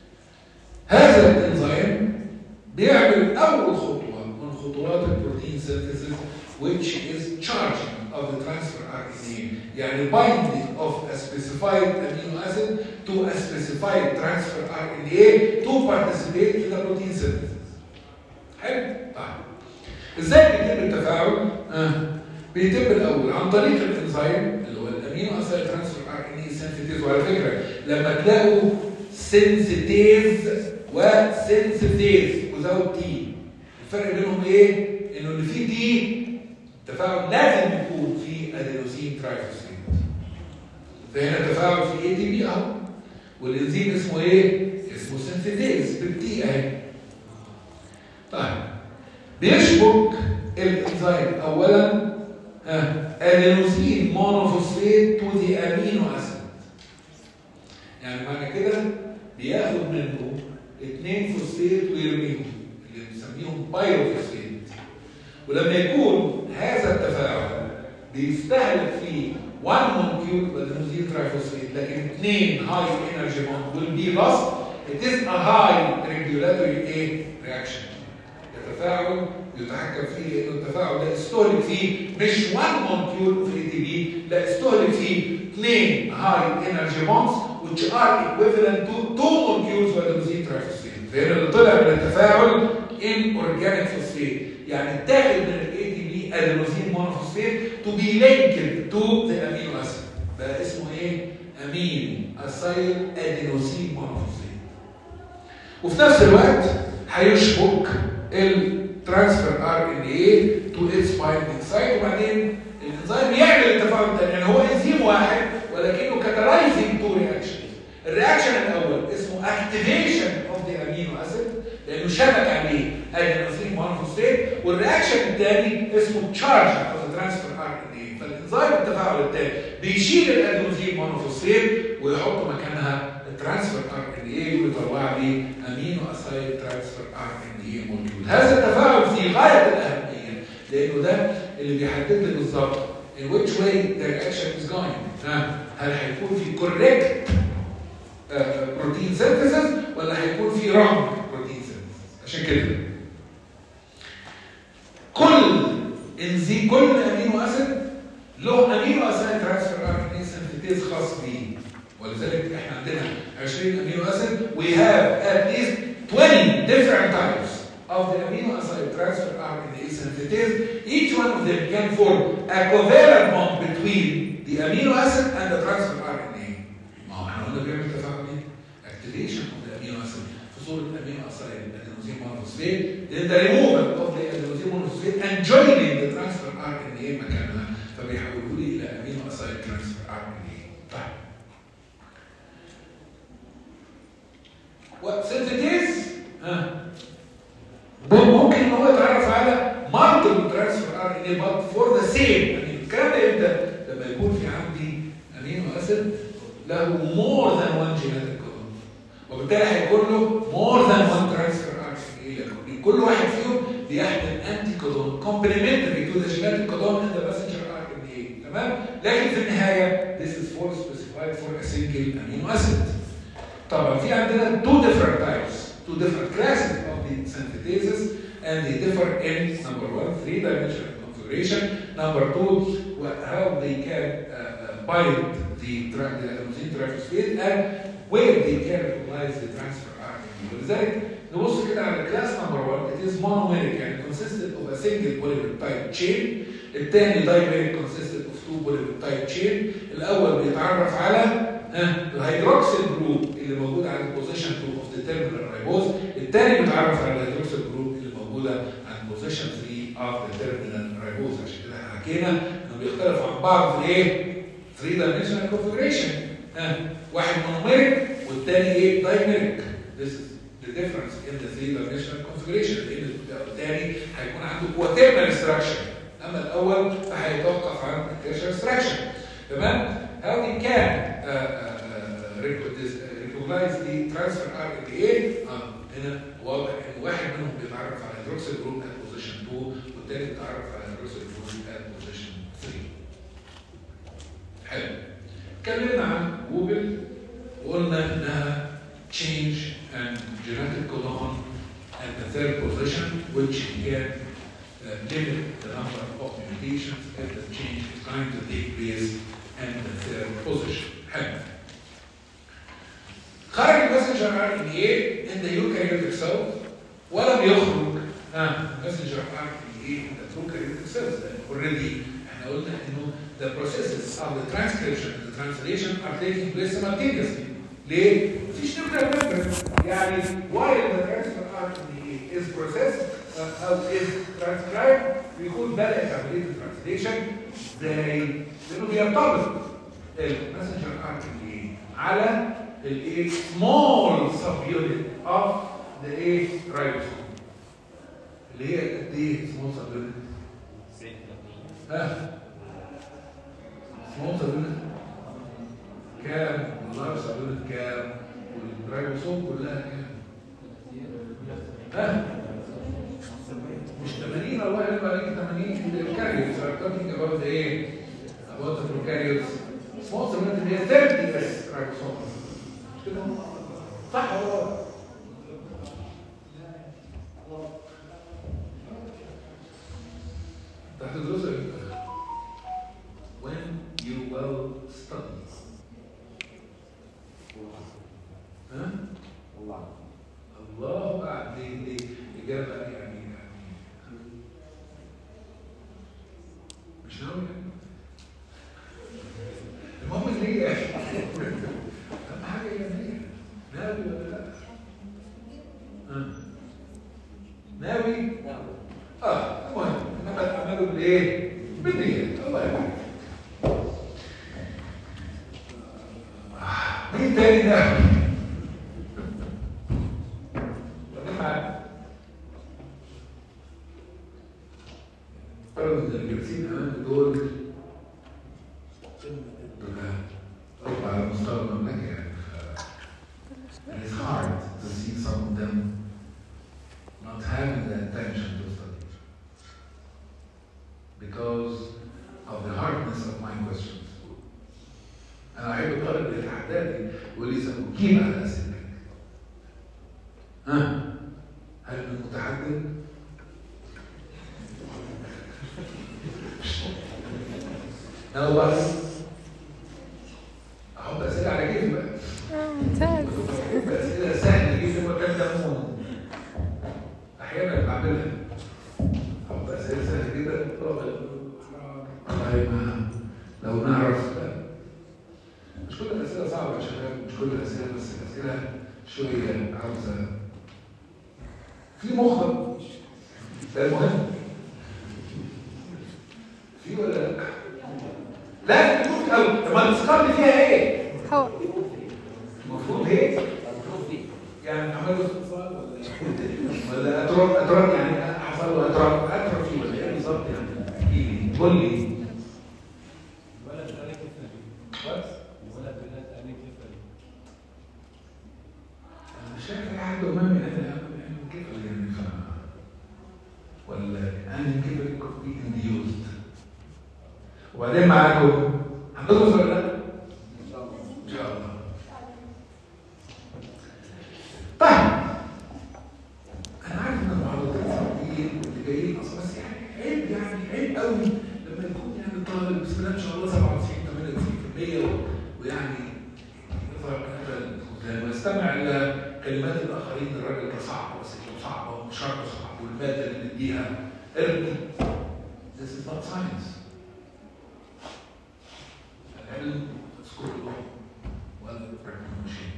هذا الانزيم بيعمل اول خطوه من خطوات البروتين سينثيسيس which is charging of the transfer R N A، يعني binding of a specified amino acid to a specified transfer R N A to participate in the protein synthesis. حلو؟ طيب ازاي بيتم التفاعل؟ آه. بيتم الاول عن طريق الانزيم اللي هو الامينو اسيد ترانسفير ار ان اي سينثيتيز، وعلى فكره لما تلاقوا سينثيتيز وسينثيتيز وزود تي الفرق بينهم ايه؟ انه اللي فيه تي التفاعل لازم يكون في ادينوسين ترايفوسفيت. فهنا التفاعل في اي تي بي اهو، والانزيم اسمه ايه؟ اسمه سينثيتيز بالتي اهي. طيب بيشبك الانزيم اولا ادينوسين مونوفوسفيت تو ذا امينو اسيد، يعني معنى كده بياخد منه اثنين فوسفيت ويرميهم اللي بنسميهم بايروفوسفيت. ولما يكون هذا التفاعل بيستهلك فيه one molecule ادينوسين ترايفوسفيت لكن اثنين هاي انرجي بوند will be lost, it is a high regulatory reaction. التفاعل يتحكم فيه لانه التفاعل ده استهلك فيه مش one molecule في اي تي بي، لا استهلك فيه اثنين هاي انرجي بوندز which are equivalent to two molecules of adenosine triphosphate. فهنا اللي طلع من التفاعل in organic phosphate، يعني اتاخد من الاي تي بي ادينوسين مونوفوسفيت to be linked to the amino acid. ده اسمه ايه؟ امينو اسيد ادينوسين مونوفوسفيت. وفي نفس الوقت هيشبك الترانسفير ار ان اي تو اتس بايندينج سايت، وبعدين الانزيم يعمل التفاعل الثاني، يعني هو انزيم واحد ولكنه كاتالايزنج تو رياكشنز. الرياكشن الاول اسمه اكتيفيشن اوف ذا امينو اسيد لانه شبك عليه ادينوسين مونوفوسفيت، والرياكشن الثاني اسمه تشارج اوف ذا ترانسفير ار ان اي. فالانزيم التفاعل الثاني بيشيل الادينوسين مونوفوسفيت ويحط مكانها الترانسفير ار ان اي ويطلع لي امينو اسيد ترانسفير ار ان اي موجود. هذا التفاعل في غايه الاهميه لانه ده اللي بيحدد لي بالظبط in which way the reaction is going. هل هيكون في correct بروتين سينثيسيس ولا هيكون في wrong بروتين سينثيسيس؟ عشان كده كل انزيم كل امينو اسيد له امينو اسيد ترانسفير ار ان اي سينثيتيز خاص بيه، ولذلك احنا عندنا عشرين امينو اسيد we have at least twenty different types of the amino acid transfer R N A synthetase. Each one of them can form a covalent bond between the amino acid and the transfer R N A. ما هو احنا قلنا بيعمل تفاعل ايه؟ activation of the amino acid في صورة amino acid adenosine monophosphate, then the removal of the adenosine monophosphate and joining the transfer R N A مكانها، فبيحولوا لي إلى amino acid transfer R N A. طيب. وسينثيتيز ها ممكن ان هو يتعرف على multiple transfer R N A but for the same. يعني الكلام ده امتى؟ لما يكون في عندي امينو اسيد له more than one genetic codon، وبالتالي هيكون له more than one transfer R N A. يعني كل واحد فيهم بيحمل انتي كودون complementary to the genetic codon and the messenger R N A. تمام؟ لكن في النهايه this is for specified for a single amino acid. طبعا في عندنا two different types, two different classes of the synthetases, and they differ in number one, three-dimensional configuration, number two, how they can uh, bind the adenosine triphosphate, and where they can recognize the transfer R N A. ولذلك نبص كده على class number one, it is monomeric and consisted of a single polypeptide chain الثاني دايميريك كونسيستد اوف تو بوليبيبتايد تشين. الاول بيتعرف على ها الهيدروكسيل جروب اللي موجود على البوزيشن اتنين اوف ذا تيرمينال رايبوز. الثاني بيتعرف على الهيدروكسيل جروب اللي موجوده على البوزيشن تلاتة اوف ذا تيرمينال رايبوز. عشان كده حكينا انهم بيختلفوا عن بعض في ايه؟ ثري دايمنشنال كونفيجريشن. ها واحد مونوميريك والثاني ايه؟ دايميريك. This is the difference in the three dimensional configuration. لان الثاني هيكون عنده quaternary structure، اما الاول فهيتوقف عن tertiary structure. تمام؟ How we can uh, uh, recognize the transfer ار ان اي؟ هنا واضح ان واحد منهم بيتعرف على hydroxyl group at position two والثاني بيتعرف على hydroxyl group at position three. حلو. اتكلمنا عن جوجل وقلنا انها change and genetic codon at the third position, which can uh, limit the number of mutations if the change is going to take place in the third position. حلو. خرج المسنجر ار ان اي in the eukaryotic cells ولم يخرج المسنجر ار ان اي in the prokaryotic cells. already احنا قلنا انه the processes of the transcription and the translation are taking place simultaneously. ليه؟ مفيش nuclear membrane. يعني while the transfer ار ان اي is processed uh, او is transcribed بيكون بدأت عملية الترانسليشن ازاي؟ لأنه بيرتبط المسنجر ار ان اي على الايه small subunit of the ايه ribosome اللي هي قد ايه small subunit؟ ها small subunit كام؟ واللارج subunit كام؟ والرايبوسوم كلها كام؟ ها؟ مش ثمانين والله يبقى عليك ثمانين الكاريوتس are talking about the ايه؟ about the prokaryotes small subunit اللي هي ثلاثين بس رايبوسوم. صح ولا غلط؟ تحت الدراسة when you will study. ها؟ الله الله أعلم. دي دي إجابة يعني يعني مش ناوي يعني. المهم ليه يا أخي؟ أهم حاجة هي النية. ناوي ولا لا؟ ها؟ ناوي؟ ناوي. اه المهم انما الاعمال بالايه؟ بالنية. الله يبارك. مين تاني ناوي؟ مين معاك؟ فرض ان اللي جالسين امام دول دول على مستوى المملكة يعني. And it's hard to see some of them not having the attention to study because of the hardness of my questions. أنا أحب الطالب اللي يتحداني ويقول لي سأجيب على أسئلتك. ها؟ هل من متحدث؟ أنا بقى أحب أسئلة على كيفي بقى. ممتاز. أسئلة سهلة جدا وكان دمون. أحيانا بعملها. أحب أسئلة سهلة جدا والله ما لو نعرف مش كل الأسئلة صعبة يا شباب، مش كل الأسئلة بس الأسئلة شوية عاوزة في مخ ده المهم. في ولا لا؟ لا في مخ قوي. طب ما السكار فيها إيه؟ هو المفروض ايه؟ المفروض ايه؟ يعني عمل له اتصال ولا ولا اتراب اتراب يعني حصل له اتراب اتراب فيه ولا ايه بالظبط يعني؟ احكي قول لي. الولد قال لي كيف بس الولد قال لي كيف انا مش شايف اي حد امامي هنا كيف يعني ف ولا انا كيف could be induced. وبعدين معاكم هتدرس ولا لا؟ ان شاء الله. ان شاء الله. طيب انا عارف ان المحاضرات الصعبين اللي جايين اصلا بس يعني عيب يعني عيب قوي لما يكون يعني الطالب بسم الله ما شاء الله سبعة وتسعين ثمانية وتسعين بالمية ويعني يظهر هذا ويستمع الى كلمات الاخرين الراجل ده صعب وسكته صعبه ومشاركه صعب والماده اللي بنديها ارمي. This is not science. العلم تذكر له ولا البراكتيكال ماشين.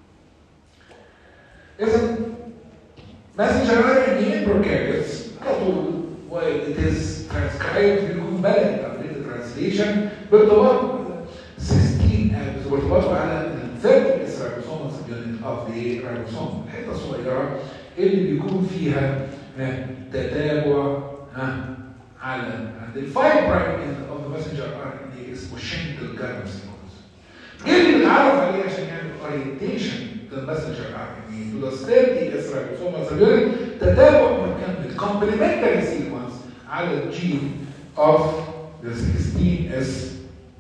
إذا messenger R N A prokaryotes على طول while it is transcribed بيكون بلد عملية الترانسليشن بارتباط ستاشر بارتباطه على ال ثلاثين اس ribosomal unit of the ribosome، الحتة الصغيرة اللي بيكون فيها تتابع على عند ال five prime end of the messenger R N A اسمه Schenkel Garner sequence. ايه اللي بنتعرف عليه عشان نعمل orientation للمسنجر R N A to the thirty S ribosomal unit تتابع مكمل complementary sequence على الجين of the sixteen S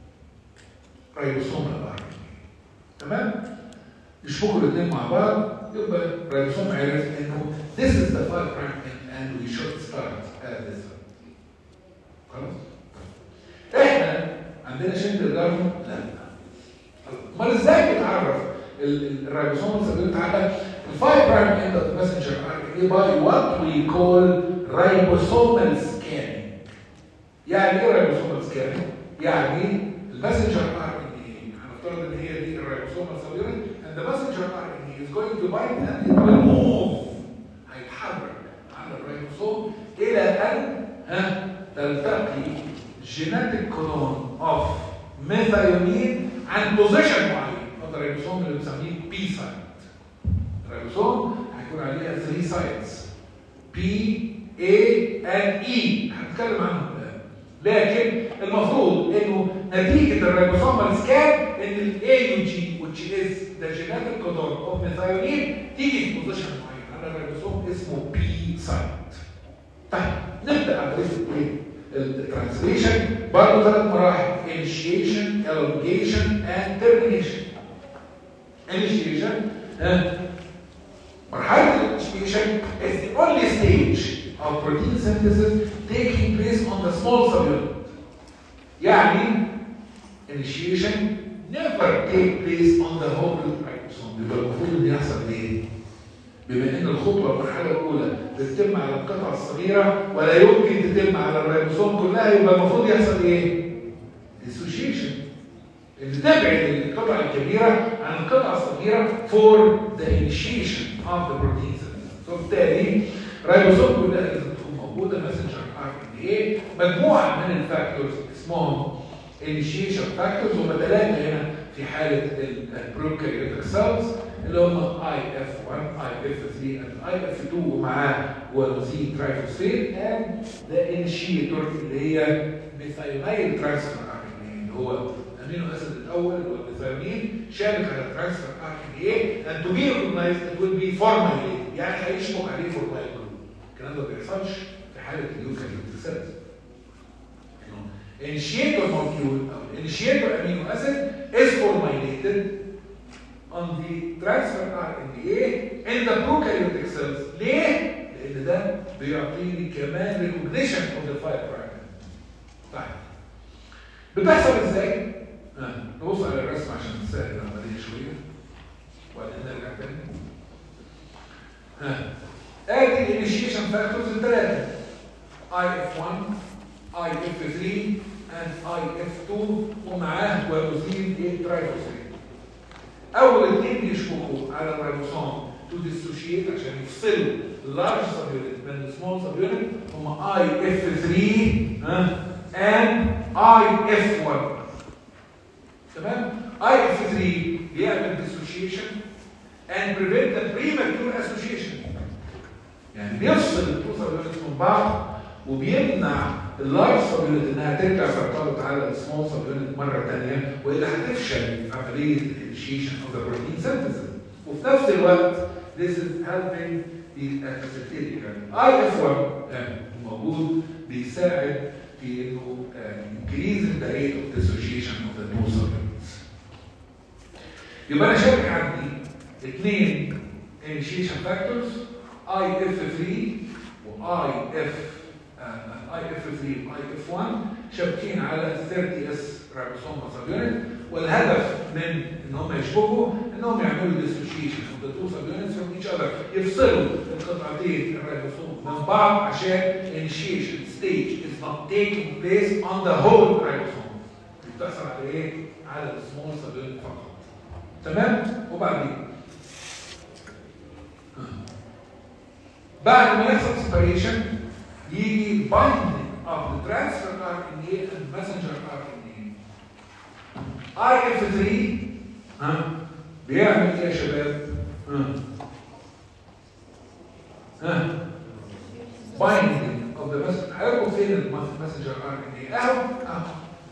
ribosomal R N A. تمام؟ يشبكوا الاثنين مع بعض يبقى الريبوسوم عرف انه this is the five prime end and we should start at this one. خلاص؟ احنا عندنا شنكل جارنر؟ لا. امال ازاي بتعرف الريبوسوم سبيلت على ال five prime end of the messenger R N A by what we call ribosomal scanning. يعني ايه ribosomal scanning؟ يعني المسنجر R N A هنفترض ان هي دي الريبوسومال سبيلت and the messenger R N A is going to bind and it will move. هيتحرك على الريبوسوم الى ان ها تلتقي جيناتيك كودون اوف ميثايونين عند بوزيشن معين. هذا الريبوسوم اللي بنسميه بي سايت. الريبوسوم هيكون عليها ثلاث سايتس بي اي and اي هنتكلم عنهم الان. لكن المفروض انه نتيجه الريبوسومال سكان ان الاي يو جي which is the genetic codon of methionine تيجي في بوزيشن معين على الريبوسوم اسمه بي سايت. طيب نبدا عمليه الايه؟ الترانسليشن برضه ثلاث مراحل initiation, elongation and termination. initiation مرحله الانيشيشن is the only stage of protein synthesis taking place on the small subunit. يعني initiation never take place on the whole ribosome. يبقى المفروض ان يحصل ايه؟ بما ان الخطوه المرحله الاولى بتتم على القطعه الصغيره ولا يمكن تتم على الريبوسوم كلها، يبقى المفروض يحصل ايه؟ dissociation. اللي تبعد القطعه الكبيره عن القطعه الصغيره for the initiation of the protein synthesis. وبالتالي الريبوسوم كلها لازم تكون موجوده messenger R N A مجموعه من الفاكتورز اسمهم initiation factors هم ثلاثه هنا في حاله البروكاريوتيك سيلز اللي هم I F one, I F three and I F two ومعاه ولوزين ترايفوسفيت and the initiator اللي هي ميثايونيل ترانسفير R N A اللي هو امينو اسيد الاول اللي هو الميثايونين شابك على ترانسفير R N A and to be recognized it will be formulated يعني هيشبك عليه فورمايل جروب. الكلام ده ما بيحصلش في حاله اليوكاريوتيك سيلز. initiator molecule or initiator amino acid is formulated on the transfer R N A in the prokaryotic cells. ليه؟ لأن ده بيعطيني كمان recognition of the five prime. طيب بتحصل ازاي؟ آه. نبص على الرسم عشان نسهل العملية شوية وبعدين نرجع تاني. ها ادي الانيشيشن فاكتورز الثلاثة I F one I F three and I F two ومعاه ولوزين ايه ترايفوسفيت. اول اثنين يشبكوا على الريبوسوم تو ديسوشيت عشان يفصلوا اللارج سبيونت من السمول سبيونت هم I F three and I F one. تمام؟ I F three بيعمل dissociation and prevent the premature association. يعني بيفصل التو سبيونت من بعض وبيمنع اللارج سبيونت انها ترجع ترتبط على السمول سبيونت مره ثانيه والا هتفشل عمليه الانيشيشن اوف ذا بروتين سينثيسيس. وفي نفس الوقت this is helping the facilitating I F one موجود بيساعد في انه increase the rate of dissociation of the two subunits. يبقى انا شايف عندي اثنين initiation factors I F three و I F I F three و I F one شابكين على ثلاثين اس رايبوسوم سب يونت، والهدف من ان هم يشبكوا انهم يعملوا ديسوشيشن اوف ذا تو سب يونتس فروم ايتش اذر، يفصلوا القطعتين الرايبوسوم من بعض عشان initiation stage is not taking place on the whole ribosome. بتحصل على ايه؟ على السمول سب يونت فقط. تمام؟ وبعدين بعد ما يحصل separation يجي binding of the transfer ار ان اي and messenger ار ان اي. اي اف ثلاثة ها بيعمل ايه يا شباب؟ ها ها binding of the messenger. هيربط فين المسنجر ار ان اي؟ اهو اهو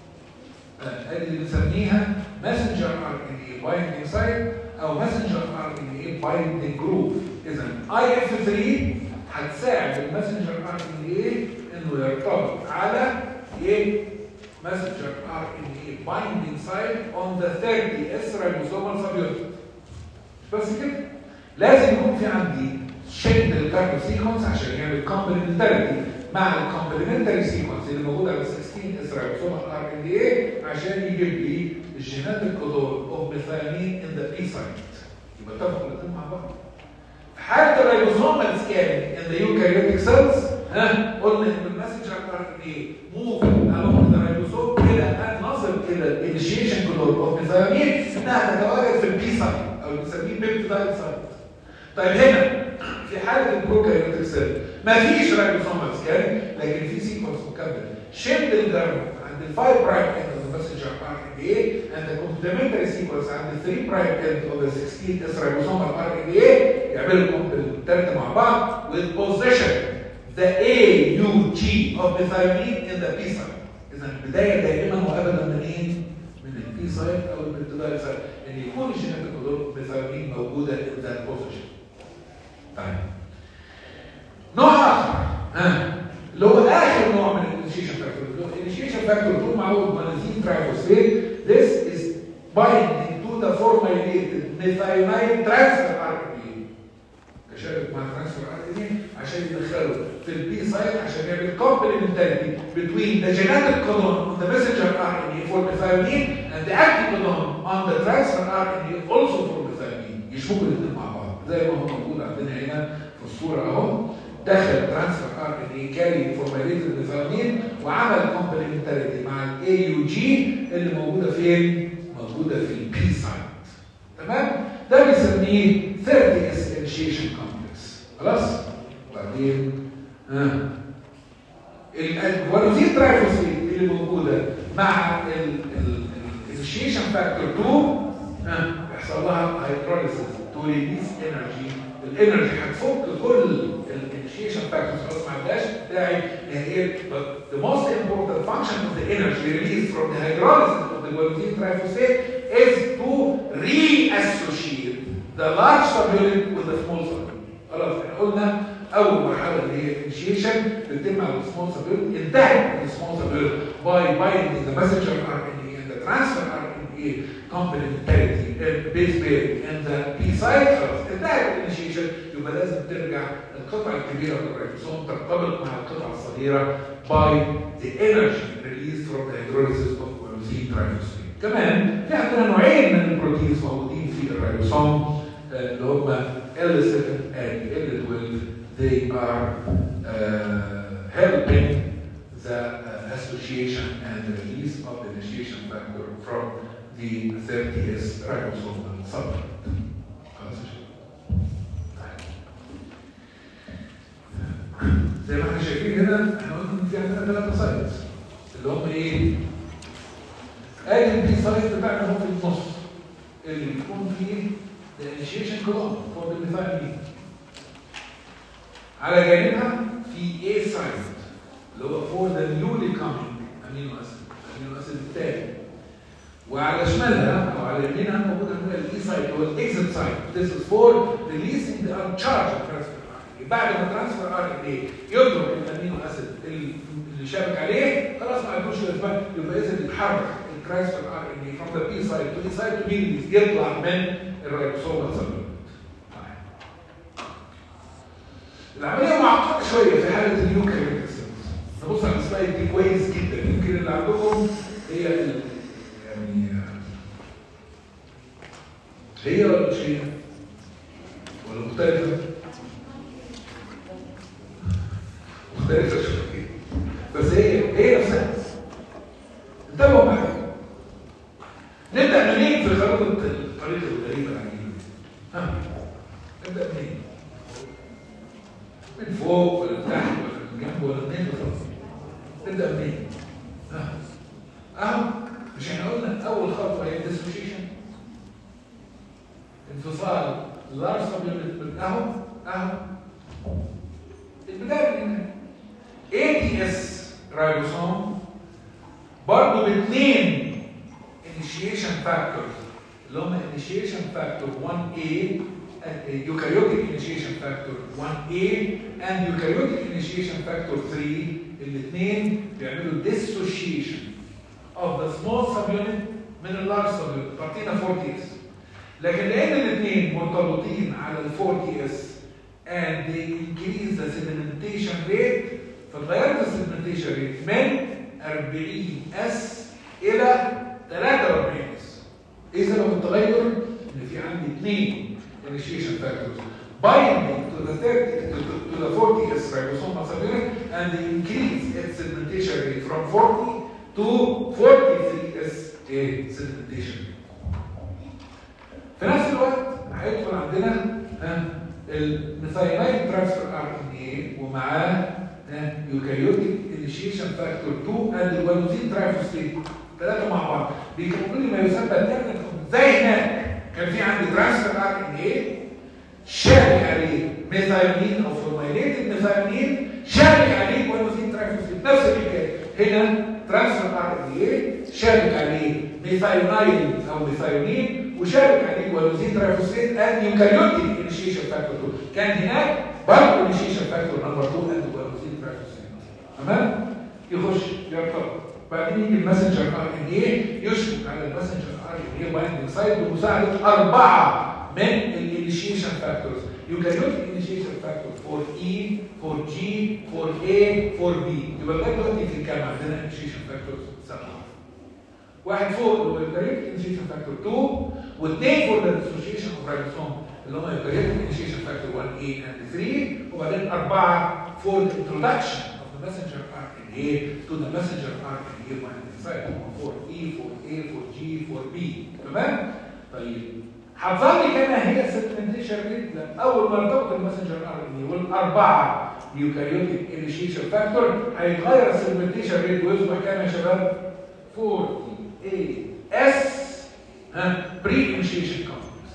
ادي اللي بنسميها messenger ار ان اي binding site او messenger ار ان اي binding group. اذا اي اف ثلاثة هتساعد المسنجر ار ان اي انه يرتبط على ايه؟ messenger ار ان اي binding site on the ثلاثين اس ribosomal subunit. بس كده لازم يكون في عندي شيء الكاربون سيكونس عشان يعمل كومبلمنتاريتي مع الكومبلمنتاري سيكونس اللي موجود على ستاشر اس ribosomal ار ان اي عشان يجيب لي الجيناتيك كودون اوف ميثايلين ان ذا بي سايت. يبقى اتفقوا الاثنين مع بعض. في حاله الرايبوسومال سكان ان ذا يوكاريوتيك سيلز ها قلنا ان المسنجر ار ان اي موف along the ribosome الى ان نصل الى الانيشيشن كودون اوف ميثايلين انها تتواجد في البي سايت او بنسميه بيبتيدايد سايت. طيب هنا في حاله البروكاريوتيك سيل مفيش رايبوسومال سكان لكن في سيكونس مكمل شد الجرم عند الفايف برايم اند اوف ذا ماسنجر ار ان اي اند ذا كومبلمنتري سيكونس عند الثلاثة برايم اند اوف ذا ستاشر اس رايبوسومال ار ان اي يعملوا كومبلمنتري مع بعض with position the A U G of methionine in the P site. اذا البدايه دائما وابدا منين؟ من البي سايت او البيبتيدايد سايت ان يكون الجيناتيك كودون ميثايلين موجوده in that position. طيب نوع اخر ها اللي هو اخر نوع من الانيشيشن فاكتور. الانيشيشن فاكتور طول ما هو مالازين ترايفوسفيت this is binding to the formulated methionine transfer ار ان اي. تشابك مع transfer ار ان اي عشان يدخله في البي سايت عشان يعمل complementarity between the genetic codon on the messenger ار ان اي for methionine and the active codon on the transfer ار ان اي also for methionine. يشبكوا الاثنين مع بعض زي ما هو موجود عندنا هنا في الصوره اهو. دخل ترانسفير ار ان اي كاري فورماليتد ميثايلين وعمل كومبلمنتاريتي مع الاي يو جي اللي موجوده فين؟ موجوده في البي سايت. تمام؟ ده بنسميه ثلاثين اس انيشيشن كومبلكس. خلاص؟ وبعدين ها الجوانوزين ترايفوسفيت اللي موجوده مع الانيشيشن فاكتور اتنين ها يحصل لها هيدروليسيس تو ريليس انرجي. الانرجي هتفك كل الانيشيشن فاكتورز خلاص ما عندهاش داعي ان هي but the most important function of the energy released from the hydrolysis of the guanidine triphosphate is to reassociate the large subunit with the small subunit. خلاص احنا قلنا اول مرحله اللي هي الانيشيشن بتتم على السمول subunit انتهت السمول subunit by binding the messenger ار ان اي and the transfer ار ان اي complementarity base pairing and the P site. خلاص انتهت الانيشيشن. يبقى لازم ترجع القطعه الكبيره من الريبوسوم ترتبط مع القطعه الصغيره by the energy released from the hydrolysis of guanosine triphosphate. كمان في عندنا نوعين من البروتينز موجودين في الريبوسوم اللي هم إل سفن and إل اثناشر. they are uh, helping the uh, association and the release of the initiation factor from the ثلاثين اس ribosomal subunit. زي ما احنا شايفين هنا احنا قلنا ان في عندنا ثلاثة سايتس اللي هم ايه؟ ادي البي سايت بتاعنا هو في النص اللي بيكون فيه الانيشيشن كولوم فور الميثايلين. على جانبها في اي سايت اللي هو فور ذا نيولي كامينج امينو اسيد الامينو اسيد الثاني. وعلى شمالها او على يمينها موجود عندنا الاي سايت هو الاكزيت سايت. This is for releasing the uncharged transfer. بعد ما ترانسفير ار ان اي يضرب الامينو اسيد اللي شابك عليه خلاص ما عندوش لازمه. يبقى اذا يتحرك الترانسفير ار ان اي from the P site to the site to be released يطلع من الريبوسومال سبيول. العمليه معقده شويه في حاله اليوكاريوتيك سيلز. هتبص على السلايد دي كويس جدا. يمكن اللي عندكم هي ال... يعني هي ولا مش هي؟ ولا مختلفة؟ مختلفة شوية بس هي هي نفسها. انتبهوا معايا. نبدأ منين في خريطة الطريقة الغريبة العجيبة؟ ها؟ نبدأ منين؟ من فوق ولا من تحت ولا من جنب ولا منين بالظبط؟ نبدأ منين؟ ها؟ أهو مش احنا قلنا أول خطوة هي الديسوشيشن؟ انفصال اللارج سبيونت أهو أهو البداية من هنا. إيه تي إس رايبوسوم برضه باثنين initiation factors اللي هم initiation factor one A eukaryotic initiation factor one A and eukaryotic initiation factor three. الاثنين بيعملوا dissociation of the small subunit من اللارج subunit بارتينا four T S. لكن لان الاثنين مرتبطين على ال four T S and they increase the sedimentation rate فغيرت السedimentation rate من أربعين اس الى ثلاثة وأربعين اس. ايه سبب التغير؟ ان في عندي اثنين initiation factors binding to the thirty to, to, to the four T S ribosomal subunit and they increase its sedimentation rate from forty to forty-three S sedimentation. في نفس الوقت هيدخل عندنا الميثايلايد ترانسفير ار ان اي ومعاه يوكاريوتيك انيشيشن فاكتور two and الجوانوزين ترايفوسفيت ثلاثه مع بعض بيكونوا لي ما يسمى الترنت. زي هناك كان في عندي ترانسفير ار ان اي شابك عليه ميثايونين او فورمايليتد ميثايونين شابك عليه جوانوزين ترايفوسفيت. نفس الحكايه هنا ترانسفير ار ان اي شابك عليه ميثايونين او ميثايونين وشابك عليه جوانوزين ترايفوسفيت and يوكاريوتيك انيشيشن فاكتور two. كان هناك برضه انيشيشن فاكتور نمبر two and جوانوزين ترايفوسفيت. تمام؟ يخش يرتبط. بعدين يجي الماسنجر ار ان اي يشبك على الماسنجر ار ان اي بايندنج سايت بمساعده اربعه من الانيشيشن فاكتورز. يوكاريوتيك انيشيشن فاكتور فور اي فور جي فور اي فور بي. يبقى لغايه دلوقتي في كام عندنا انيشيشن فاكتورز؟ سبعه. واحد فوق اللي هو اليوكاريوتيك انيشيشن فاكتور two واثنين فوق الاسوشيشن اوف رايبوسوم اللي هم اليوكاريوتيك انيشيشن فاكتور one A and three وبعدين اربعه فور الانترودكشن اوف ذا ماسنجر ار ان اي تو ذا ماسنجر ار ان اي بايندنج سايت فور اي فور اي فور جي فور بي. تمام؟ طيب هتظل كما هي سيجمنتيشن ريت اول ما ارتبط الماسنجر ار ان اي والاربعه يوكاريوتيك انيشيشن فاكتور هيتغير السيجمنتيشن ريت ويصبح كام يا شباب؟ forty A S ها بري انيشيشن كومبلكس.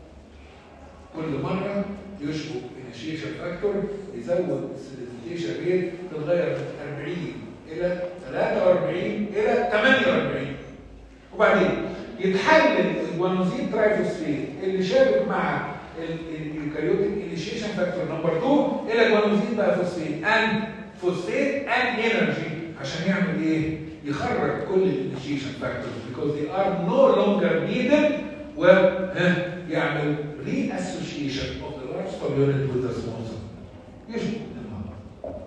كل مره يشبك انيشيشن فاكتور يزود السيجمنتيشن ريت تتغير من أربعين الى ثلاثة وأربعين الى ثمانية وأربعين وبعدين يتحلل الجوانوزين ترايفوسفيت اللي شابك مع اليوكاريوتيك انيشيشن فاكتور نمبر two الى جوانوزين بايفوسفيت اند فوسفيت اند انرجي عشان يعمل ايه؟ يخرج كل الانيشيشن فاكتورز because they are no longer needed ويعمل reassociation of the large subunit with the small subunit. يشبك الموضوع.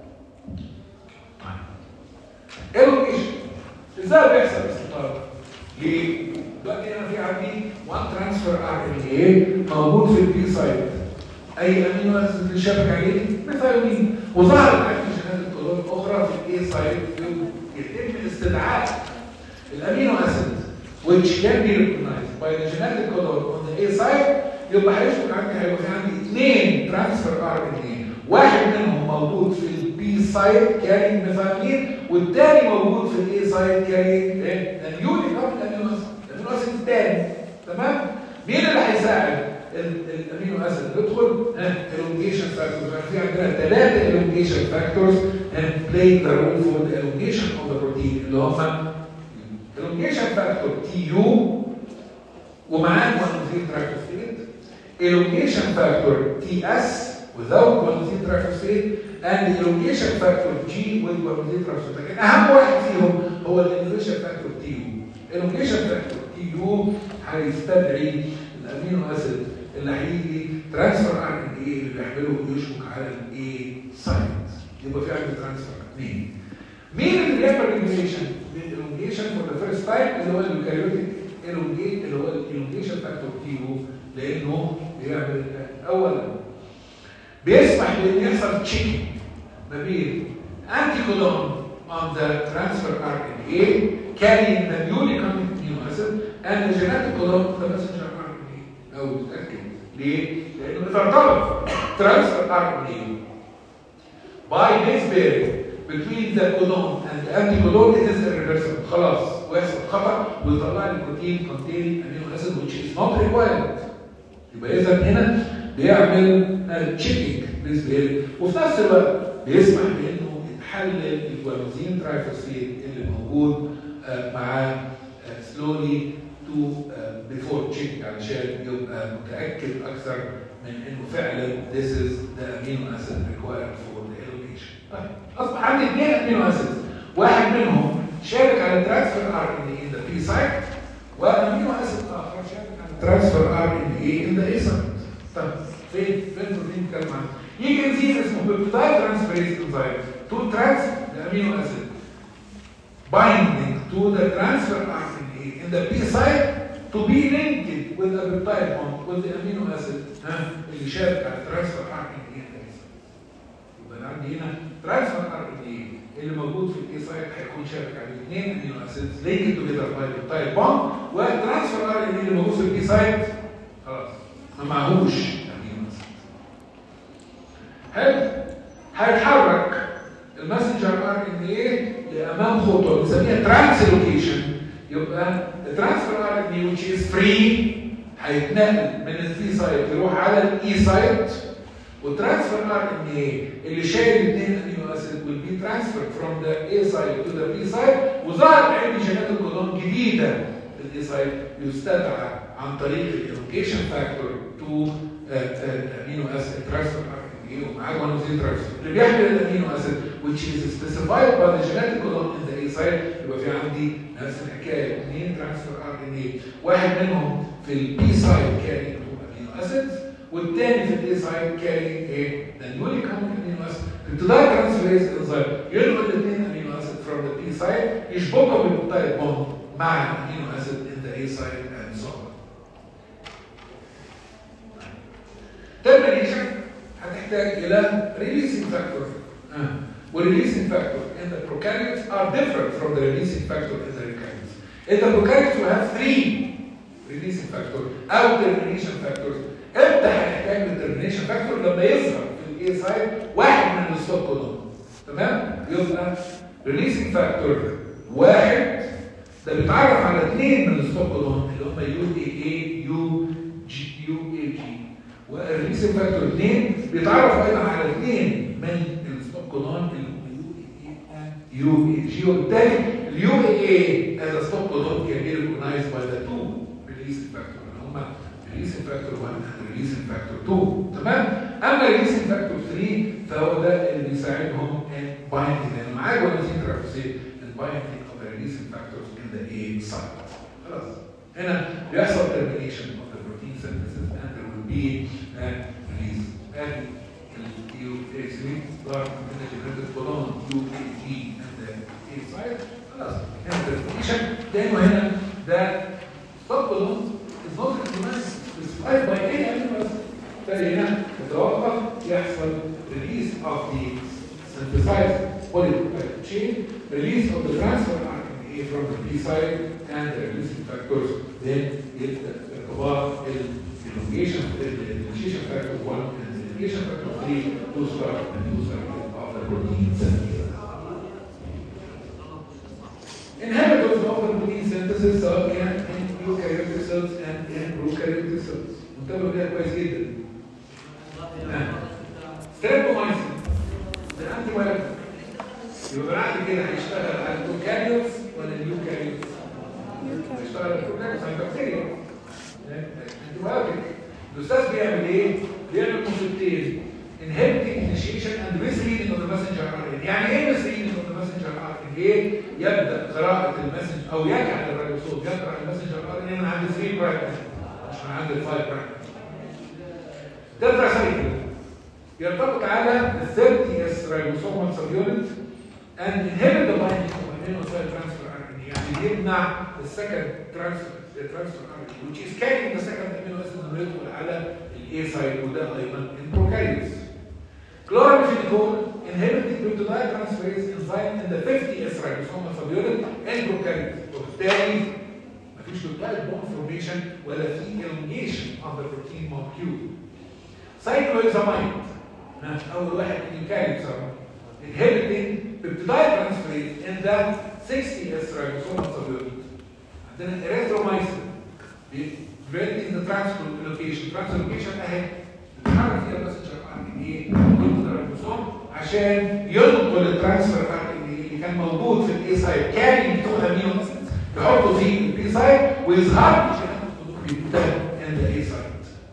طيب elongation ازاي بيحصل استطاله؟ ليه؟ دلوقتي انا في عندي one transfer ار ان اي موجود في البي سايت. اي امينو اسيد اللي شابك عليه ميثايونين وظهرت عندي جينات الكودون اخرى في الاي سايت يتم استدعاء الامينو اسيد which can be recognized by the genetic codon on the A site. يبقى هيشبك عندي هيبقى في عندي اثنين ترانسفير ار ان اي واحد منهم موجود في البي سايت كارين ميثايونين والثاني موجود في الاي سايت كارين اليونيك الامينو اسيد الامينو اسيد الثاني. تمام؟ مين اللي هيساعد الامينو اسيد يدخل؟ elongation factors. في عندنا ثلاثه elongation factors and play the role for the elongation of the protein اللي هم elongation factor T U ومعاه جوانوزين ترايفوسفيت elongation factor T S without guanosine triphosphate and elongation factor G with guanosine triphosphate. لكن اهم واحد فيهم هو elongation factor T U. elongation factor T U هيستدعي الامينو اسيد اللي هيجي ترانسفير ار ان اي اللي بيحمله ويشبك على الاي سايت. يبقى في عندي ترانسفير اثنين مين اللي بيعمل الالونجيشن؟ الالونجيشن فور ذا فيرست تايم اللي هو اليوكاريوتيك الونجيت اللي هو الالونجيشن فاكتور تيو، لانه بيعمل اولا بيسمح بان يحصل تشيكينج ما بين انتي كودون on the transfer R N A carrying the newly conjugated amino acid and the genetic codon of the messenger R N A. او بتتاكد ليه؟ لانه اذا ارتبط transfer R N A by base pairing between the codon and the anti-codon it is irreversible. خلاص ويحصل خطأ ويطلع لي بروتين containing amino acid which is not required. يبقى اذا هنا بيعمل تشيكينج base pairing وفي نفس الوقت بيسمح بانه يتحلل الجوانزين ترايفوسفيت اللي موجود مع slowly to before checking علشان يبقى متاكد اكثر من انه فعلا this is the amino acid required for the elongation. طيب اصبح عندي اثنين امينو اسيدز، واحد منهم شارك على ترانسفير ار ان اي ان ذا بي سايت وامينو اسيد اخر شارك على ترانسفير ار ان اي ان ذا اي سايت. طيب فين فين البروتين بيتكلم عنه؟ يجي انزيم اسمه بيبتايد ترانسفيريز انزيم to transfer the amino acid binding to the transfer R N A in the P site to be linked with a peptide bond with the amino acid ها اللي شارك على transfer R N A in the P site. يبقى عندي هنا transfer R N A اللي موجود في البي سايت هيكون شارك على اثنين امينو اسيدز linked together by peptide bond والترانسفير R N A اللي موجود في البي سايت خلاص ما معهوش امينو اسيد. حلو؟ هيتحرك الماسنجر ار ان ايه لامام خطوه بنسميها ترانسلوكيشن. يبقى الترانسفير ار ان ايه which is free هيتنقل من البي سايت يروح على الاي سايت، والترانسفير ار ان ايه اللي شايل اثنين امينو اسيد will be transferred from the A site to the B site وظهرت عندي جينات الكودون جديده في الاي سايت يستدعى عن طريق الالونجيشن فاكتور تو امينو اسيد ترانسفير ومعاه جوانزين ترايفوسفيت اللي بيحمل الامينو اسيد which is specified by the genetic codon in the A site. يبقى في عندي نفس الحكايه اثنين ترانسفير ار ان اي، واحد منهم في البي سايت كاري امينو اسيدز والثاني في الاي سايت كاري ايه؟ ذا نيولي كومن امينو اسيد. ابتداء ترانسفيريز انزيم ينقل الاثنين امينو اسيد from the P site يشبكهم بالبيبتايد بوند مع الامينو اسيد in the A site and so on. termination هتحتاج الى releasing factor. آه. والreleasing factor in the prokaryotes are different from the releasing factor in the eukaryotes. In the prokaryotes we have three releasing factor او termination factors. امتى هنحتاج الترمينيشن فاكتور؟ لما يظهر في الاي سايت واحد من الستوب كودون. تمام؟ يبقى releasing factor واحد ده بيتعرف على اثنين من الستوب كودون اللي هم يو اي اي يو جي يو اي جي، والريليسنج فاكتور اثنين بيتعرف ايضا على اثنين من الستوب كودون اللي هم يو اي اي جي، وبالتالي اليو اي اي از ستوب كودون كان بي ريكوجنايزد باي ذا تو ريليسنج فاكتور اللي هم ريليسنج فاكتور واحد وريليسنج فاكتور اثنين. تمام؟ اما ريليسنج فاكتور ثلاثة فهو ده اللي بيساعدهم ان بايندينج لان معاه جوانزين ترايفوسفيت ان بايندينج اوف ذا ريليسنج فاكتورز ان ذا اي سايت. خلاص هنا بيحصل termination of the protein synthesis and there will be a release. And the U A three start with the genetic codon U A G and the A site. خلاص هنا termination. لانه هنا ده stop codon is not recognized specified by any amino acid. فبالتالي هنا يتوقف يحصل release of the synthesized polypeptide chain, release of the transfer R N A from the P site and the releasing factors. Then يبدا ارتباط elongation elongation factor one and elongation factor three to start the new cycle of the protein synthesis. Inhibitors of the protein synthesis سواء كان in eukaryotic cells and in prokaryotic cells. انتبهوا ليها كويس جدا. ستريبتومايسين ده انتي بايوتيك. يبقى بعد كده هيشتغل على البروكاريوتس ولا اليوكاريوتس؟ هيشتغل على البروكاريوتس على البكتيريا. انتي بايوتيك. الاستاذ بيعمل ايه؟ بيعمل كونسبتين inhibiting initiation and misreading of the messenger R N A. يعني ايه misreading of the messenger R N A؟ يبدا قراءه المسنجر او يجعل الريبوسوم يقرا المسنجر R N A من عند ثلاثة برايم مش من عند خمسة برايم. ده تراسايكل يرتبط على ال ثلاثين اس ريبوسومال سب يونت and inhibit the binding of amino acid transfer R N A يعني يمنع the second transfer the transfer R N A which is carrying the second amino acid molecule على ال A site وده أيضا in prokaryotes. Chloramphenicol inhibiting peptide transferase enzyme in the fifty S ribosomal subunit in prokaryotes وبالتالي مفيش peptide bond formation ولا في elongation of the protein molecule. Cyclohexamide أول واحد eukaryotes inhibiting peptide transferase in that sixty S ribosomal subunit. عندنا erythromycin preventing the translocation. Translocation أهي بتحرك فيها المسنجر ار ان اي ضد الريبوسوم عشان ينقل الترانسفير ار ان اي اللي كان موجود في الاي سايد كاري بتوع امينو اسيدز يحطوا فيه البي سايد ويظهر عشان بينتهي عند الاي سايد.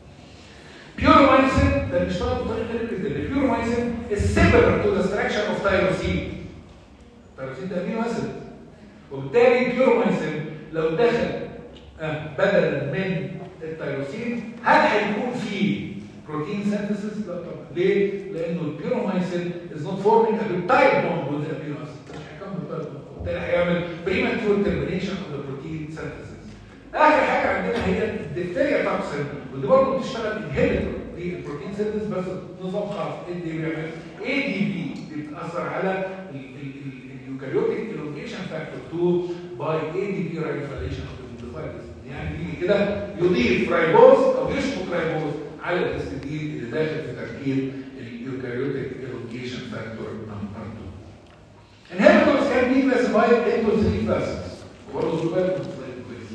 بيورومايسين ده بيشتغل بطريقه غير كده. البيورومايسين is similar to the structure of tyrosine. التيروسين ده امينو اسيد وبالتالي البيورومايسين لو دخل بدلا من التيروسين هل هيكون فيه بروتين سينثيسيس؟ لا طبعا. ليه؟ لانه البيورومايسين is not forming a peptide bond with the amino acid. مش هيكمل peptide bond. وبالتالي هيعمل premature termination of the protein synthesis. اخر حاجه عندنا هي الدفتيريا توكسين ودي برضه بتشتغل انهبيتور للبروتين سينثيسيس بس نظام خاص. ايه اللي بيعمل؟ اي دي بي بتاثر على اليوكاريوتيك elongation factor two by اي دي بي ribosylation of the nucleotides. يعني بيجي كده يضيف رايبوز او يشبك رايبوز على الاستديد اللي داخل في تركيب اليوكاريوتيك elongation factor number two. Inhibitors can be classified into three classes. وبرضه سؤال كويس.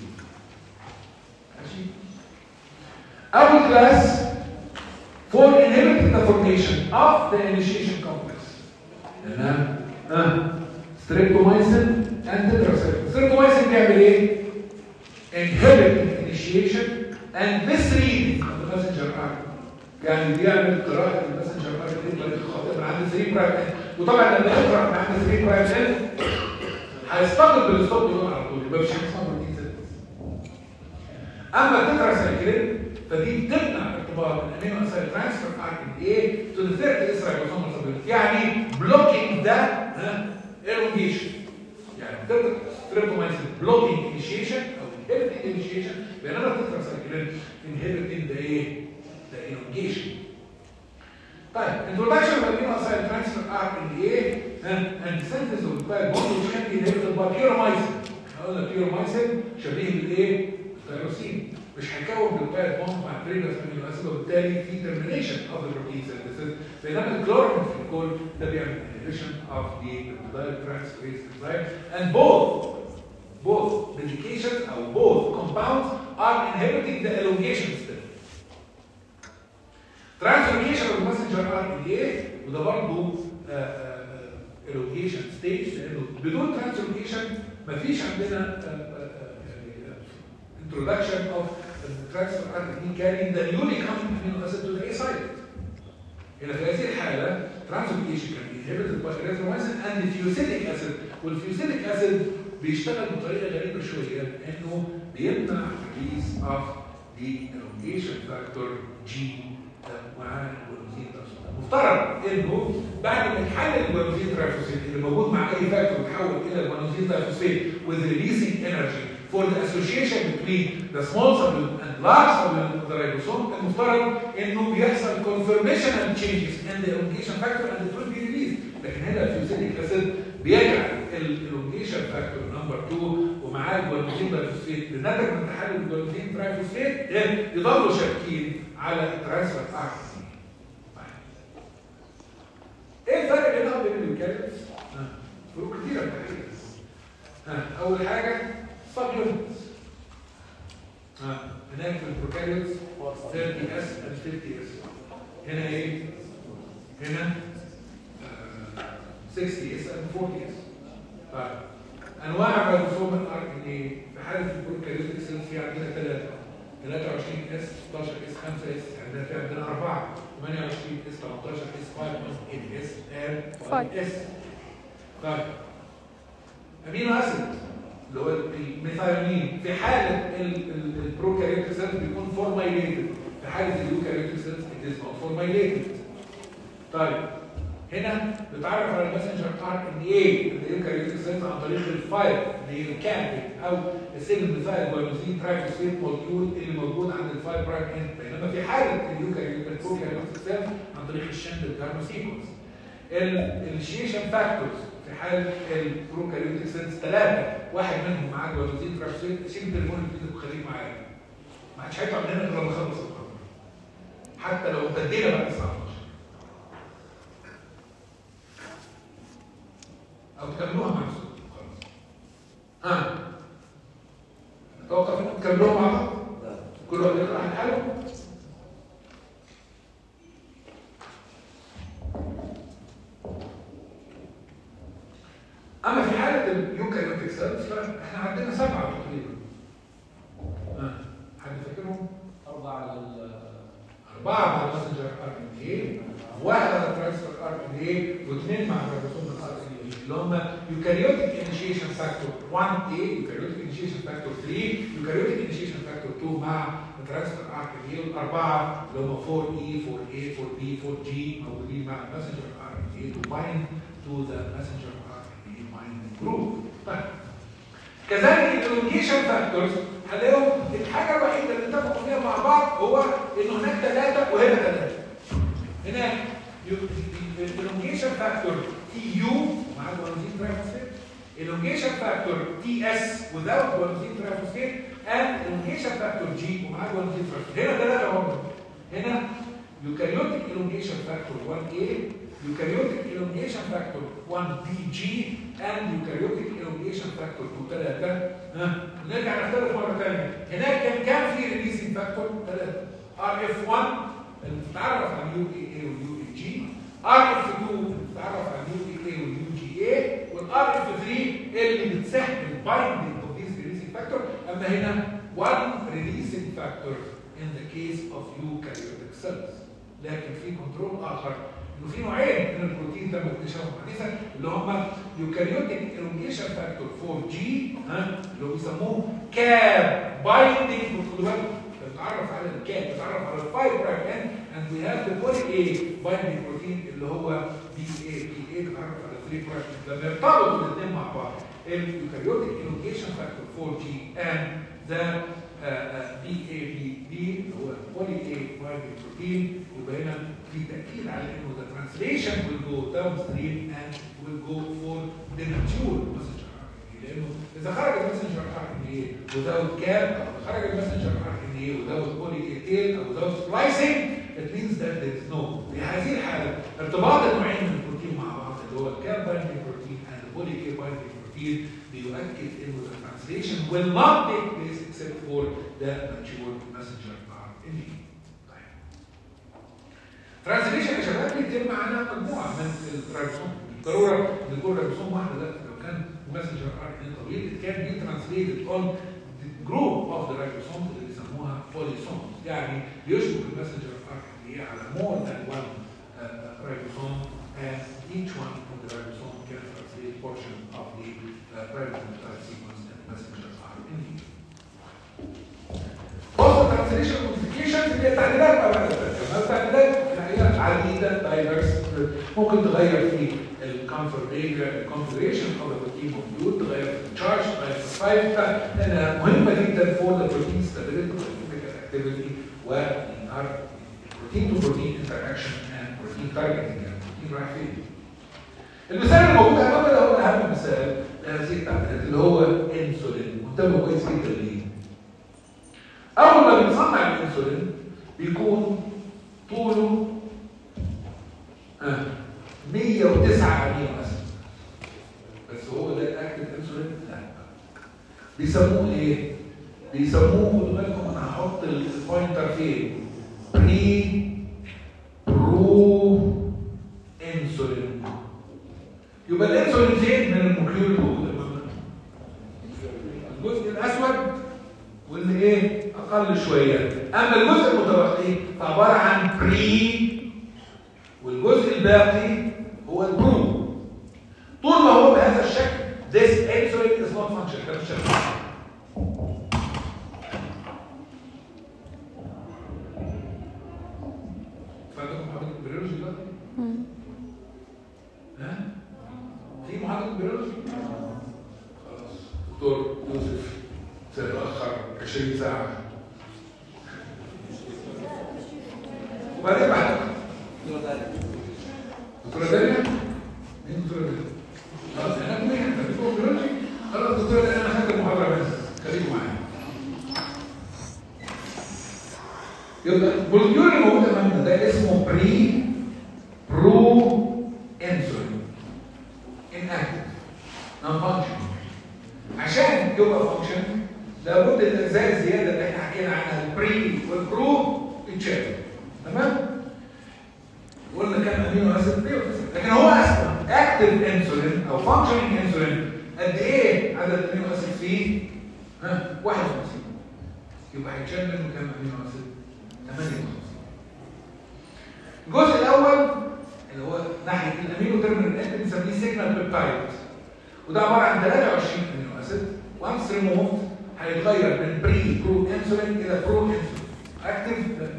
ماشي؟ أول كلاس for inhibiting the formation of the initiation complex. تمام؟ اه streptomycin and tetracycline. streptomycin بيعمل ايه؟ inhibit initiation and misreading of the messenger R N A. يعني بيعمل قراءة المسنجر ار ان اي بطريقة خاطئة من عند ثلاثة برايم ان. وطبعا لما يقرأ من عند ثلاثة برايم ان هيستقبل بالستوب يقول على طول يبقى مش هيسمع بروتين سينثيسيس. اما التتراسايكلين فدي بتمنع ارتباط الامينو اسيد ترانسفير ار ان اي تو ذا ثيرد اس رايبوسومال سبيونت يعني blocking that elongation. يعني streptomycin blocking initiation او inhibiting initiation بينما التتراسايكلين inhibiting the ايه؟ the elongation. طيب introduction of amino acid transfer R N A and synthesis of peptide bond which can be inhibited by puromycin. احنا قلنا puromycin شبيه بالايه؟ التيروسين. مش هيكون peptide bond مع previous amino acid وبالتالي في termination of the protein synthesis. بينما الكلورامفينيكول ده بيعمل inhibition of the peptide transferase enzyme and both both medications or both compounds are inhibiting the elongation step. Translocation of the messenger R N A وده برضه elongation stage لانه بدون translocation مفيش عندنا introduction of transfer R N A carrying the newly coming amino acid to the A site. هنا في هذه الحالة translocation can be inhibited by erythromycin and fusidic acid. والfusidic acid بيشتغل بطريقة غريبة شوية انه بيمنع release of the elongation factor G مع الجلوزين ترانسفوسفيت. مفترض انه بعد ما يتحلل الجلوزين ترانسفوسفيت اللي موجود مع اي فاكتور يتحول الى الجلوزين ترانسفوسفيت with releasing energy for the association between the small subunit and large subunit of the ribosome المفترض انه بيحصل conformational changes in the elongation factor and it will be released. لكن هنا الفيوسيديك اسيد بيجعل الالونجيشن فاكتور نمبر اتنين ومعاه الجلوزين ترايفوسفيت بالنتج من تحلل الجلوزين ترايفوسفيت يضلوا شاكين على الترانسفير ار ان اي. ايه الفرق بينهم وبين اليوكاريوتس؟ فروق كتيره في الحقيقه. اول حاجه سب يونتس. هناك في البروكاريوتس ثلاثين اس and خمسين اس. هنا ايه؟ هنا ستين اس and أربعين اس. طيب انواع الريبوسوم الار ان اي في حاله البروكاريوتيك سيلز في عندنا ثلاثه ثلاثة وعشرين اس ستاشر اس خمسة اس عندنا في عندنا اربعه ثمانية وعشرين اس تلتاشر اس خمسة اس and خمسة اس. طيب امينو اسيد اللي هو الميثايونين في حاله البروكاريوتيك سيلز بيكون فورمايليتد، في حاله اليوكاريوتيك سيلز it is not formulated. طيب هنا بتعرف على الماسنجر ار ان ايه اليوكاريوتيك سيلز عن طريق الفايل اللي هي الكابيت او السيجنال فايل جوانوزين ترايفوسفيت مولكيول اللي موجود عند الفايل برايم اند، بينما في حاله اليوكاريوتيك سيلز عن طريق الشندل جارما سيكونس. الانيشيشن فاكتورز في حال البروكاريوتيك سيلز ثلاثه، واحد منهم معاه جوانوزين ترايفوسفيت، شيل التليفون اللي وخليك معايا. ما حدش هيطلع من هنا غير لما اخلص الخبر. حتى لو ابتدينا بعد الساعه اتناشر. او تكملوها مع نفسكم خلاص. ها اتوقف انكم تكملوها مع بعض؟ لا. كل واحد يقرا عن حاله؟ اما في حاله اليوكاريوتيك سيلز فاحنا عندنا سبعه تقريبا. ها حد فاكرهم؟ اربعه على ال اربعه مع الماسنجر ار ان اي، واحد على الترانسفير ار ان اي، واثنين مع الريبوسوم ار ان اي اللي هم يوكاريوتيك انيشيشن فاكتور واحد اي، يوكاريوتيك انيشيشن فاكتور ثلاثة، يوكاريوتيك انيشيشن فاكتور اثنين مع الترانسفير ار ان اي، والاربعه اللي هم أربعة اي أربعة اي أربعة بي أربعة جي موجودين مع الماسنجر ار ان اي to bind to the messenger ار ان اي binding group. طيب كذلك الالونجيشن فاكتورز هنلاقيهم الحاجه الوحيده اللي اتفقوا فيها مع بعض هو انه هناك ثلاثه وهنا ثلاثه. هناك الالونجيشن فاكتور تي يو مع الجوانوزين ترايفوسفيت، الالونجيشن فاكتور تي اس without جوانوزين ترايفوسفيت، and الالونجيشن فاكتور جي ومع الجوانوزين ترايفوسفيت. هنا ثلاثه هم. هنا يوكاريوتيك الونجيشن فاكتور واحد اي، يوكاريوتيك elongation factor واحد بي جي and eukaryotic elongation factor ثلاثة. ها نرجع نختلف مرة ثانية. هناك كان كان في releasing factor ثلاثة، ار اف واحد اللي بتتعرف على اليو اي اي واليو اي جي، ار اف اثنين اللي بتتعرف على اليو اي اي واليو جي اي، والار اف ثلاثة اللي بتسهل البايندنج of these releasing factor. اما هنا one releasing factor in the case of eukaryotic cells. لكن في كنترول اخر انه في نوعين من البروتين تم اكتشافهم حديثا اللي هم يوكاريوتيك elongation factor أربعة جي، ها اللي هو بيسموه كاب بايندينج. خدوا بالكم بتتعرف على الكاب، بتتعرف على الفايبر ان اند وي هاف ذا بولي اي بايندينج بروتين اللي هو بي اي بي اي بتتعرف على ثلاثة برايم. لما يرتبطوا الاثنين مع بعض اليوكاريوتيك elongation factor أربعة جي اند ذا بي اي بي بي اللي هو بولي اي بايندينج بروتين، يبقى هنا في تاكيد على انه the translation will go downstream and will go for the mature messenger ار ان اي. لانه اذا خرج المسنجر ار ان اي without cap او خرج المسنجر ار ان اي without poly A tail او without splicing, it means that there is no. في هذه الحاله ارتباط النوعين من البروتين مع بعض اللي هو الكاب بايندينج بروتين and the poly A بايندينج بروتين بيؤكد انه the translation will not take place except for the mature messenger ار ان اي. ترانسليشن يا شباب بيتم على مجموعه من الريبوسوم، ضروره ان يكون ريبوسوم واحده، لا لو كان ماسنجر ار ان اي طويل it can be translated on the group of the ribosomes اللي بيسموها polysomes، يعني بيشبك الماسنجر ار ان اي على more than one uh, ribosome and each one of the ribosome can translate portion of the uh, ribonucleic sequence in messenger ار ان اي. also translation modifications اللي هي تعديلات او التعديلات عديده دايفرس، ممكن تغير في الكونفيجريشن اوف ذا بروتين موجود، تغير في التشارج، تغير في السايز، لانها مهمه جدا فور ذا بروتين ستابيليتي والكيميكال اكتيفيتي والبروتين تو بروتين انتراكشن اند بروتين تارجتنج. البروتين رايح فين؟ المثال الموجود امامنا ده هو اهم مثال لهذه التعديلات اللي هو انسولين. انتبهوا كويس جدا ليه؟ اول ما بنصنع الانسولين بيكون طوله آه. مية وتسعة امينو اسيد، بس هو ده اكتف انسولين؟ لا. بيسموه ايه؟ بيسموه خدوا بالكم انا هحط البوينتر فين؟ بري برو انسولين. يبقى الانسولين فين من المولكيول الموجوده؟ الجزء الاسود واللي ايه؟ اقل شويه. اما الجزء المتبقي فعباره عن بري والجزء الباقي هو البرو. طول ما هو بهذا الشكل this insulin is not functional. ده مش شغال. فعندكم حضرتك البريولوجي دلوقتي؟ عشرين ساعة. وبعدين بعد دكتورة داليا؟ مين دكتورة داليا؟ خلاص احنا كنا احنا في البيولوجي. خلاص دكتورة داليا انا خدت المحاضرة منها، خليكم معايا. يبقى المولكيول اللي موجود امامنا ده اسمه بري برو انسولين inactive non functioning. عشان يبقى فانكشن لابد الاجزاء الزياده اللي احنا حكينا عنها البري والبرو يتشال. تمام؟ قلنا كام امينو اسيد؟ لكن هو اصلا اكتف انسولين او فانكشنينج انسولين قد ايه عدد الامينو اسيد فيه؟ ها واحد وخمسين. يبقى هيتشال منه كام امينو اسيد؟ ثمانية وخمسين. الجزء الاول اللي هو ناحيه الامينو تيرمينال اند بنسميه سيجنال بيبتايد، وده عباره عن ثلاثة وعشرين امينو اسيد. وانس ريموفد هيتغير من بري برو انسولين الى برو انسولين اكتف.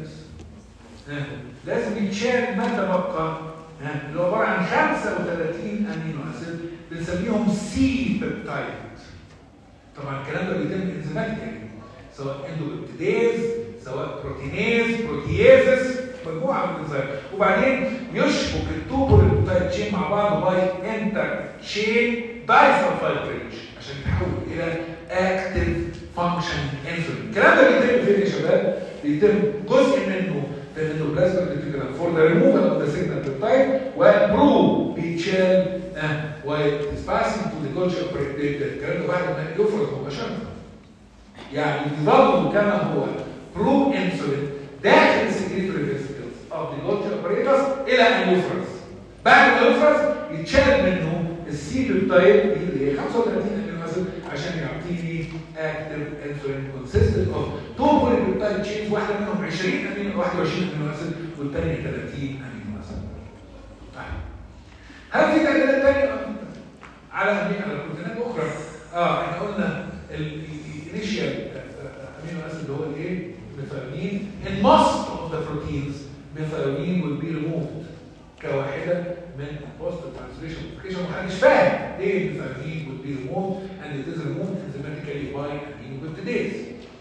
لا لازم يتشال ما تبقى اللي هو عباره عن خمسة وثلاثين امينو اسيد بنسميهم سي بيبتايد. طبعا الكلام ده بيتم انزيماتيكالي سواء اندوبيبتيديز سواء بروتينيز بروتييزس مجموعه من الانزيمات، وبعدين يشبك التوبوليبتايد تشين مع بعض باي انتر تشين دايسلفايد بريدج عشان يتحول الى اكتف فانكشن انسولين. الكلام ده بيتم فين يا شباب؟ بيتم جزء منه في الاندوبلازميك ريتيكولم فور ذا ريموفال اوف ذا سيجنال بيبتايد، والبرو بيتشال وتسباسنج تو ذا جولجي اوبريتيد. الكلام ده بعد ما يفرز مباشره. يعني يظل كما هو برو انسولين داخل السكريتوري فيسيكلز اوف ذا جولجي اوبريتورز الى ان يفرز. بعد ما يفرز يتشال منه السي بيبتايد اللي هي خمسة وثلاثين امينو اسيد عشان يعطيني اكتف انسولين كونسيستنت اوف تو بوليبيبتايد تشينز، واحده منهم عشرين امينو واحد وعشرين امينو اسيد والثانيه ثلاثين امينو اسيد. طيب هل في تعديلات ثانيه على على بروتينات اخرى؟ اه احنا قلنا الانيشال امينو اسيد اللي هو الايه؟ ميثيونين. in most of the proteins methionine will be removed كواحده من post translation modification. محدش فاهم ليه الميثيونين will be removed and it is removed enzymatically by aminopeptidase.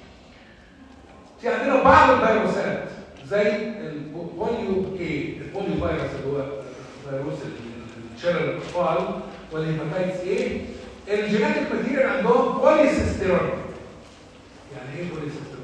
في عندنا بعض الفيروسات زي البوليو اي البوليو فيروس اللي هو فيروس شلل الاطفال والهيباتايتس اي، الجينيتيك ماتيريال عندهم بوليسيستيرون. يعني ايه بوليسيستيرون؟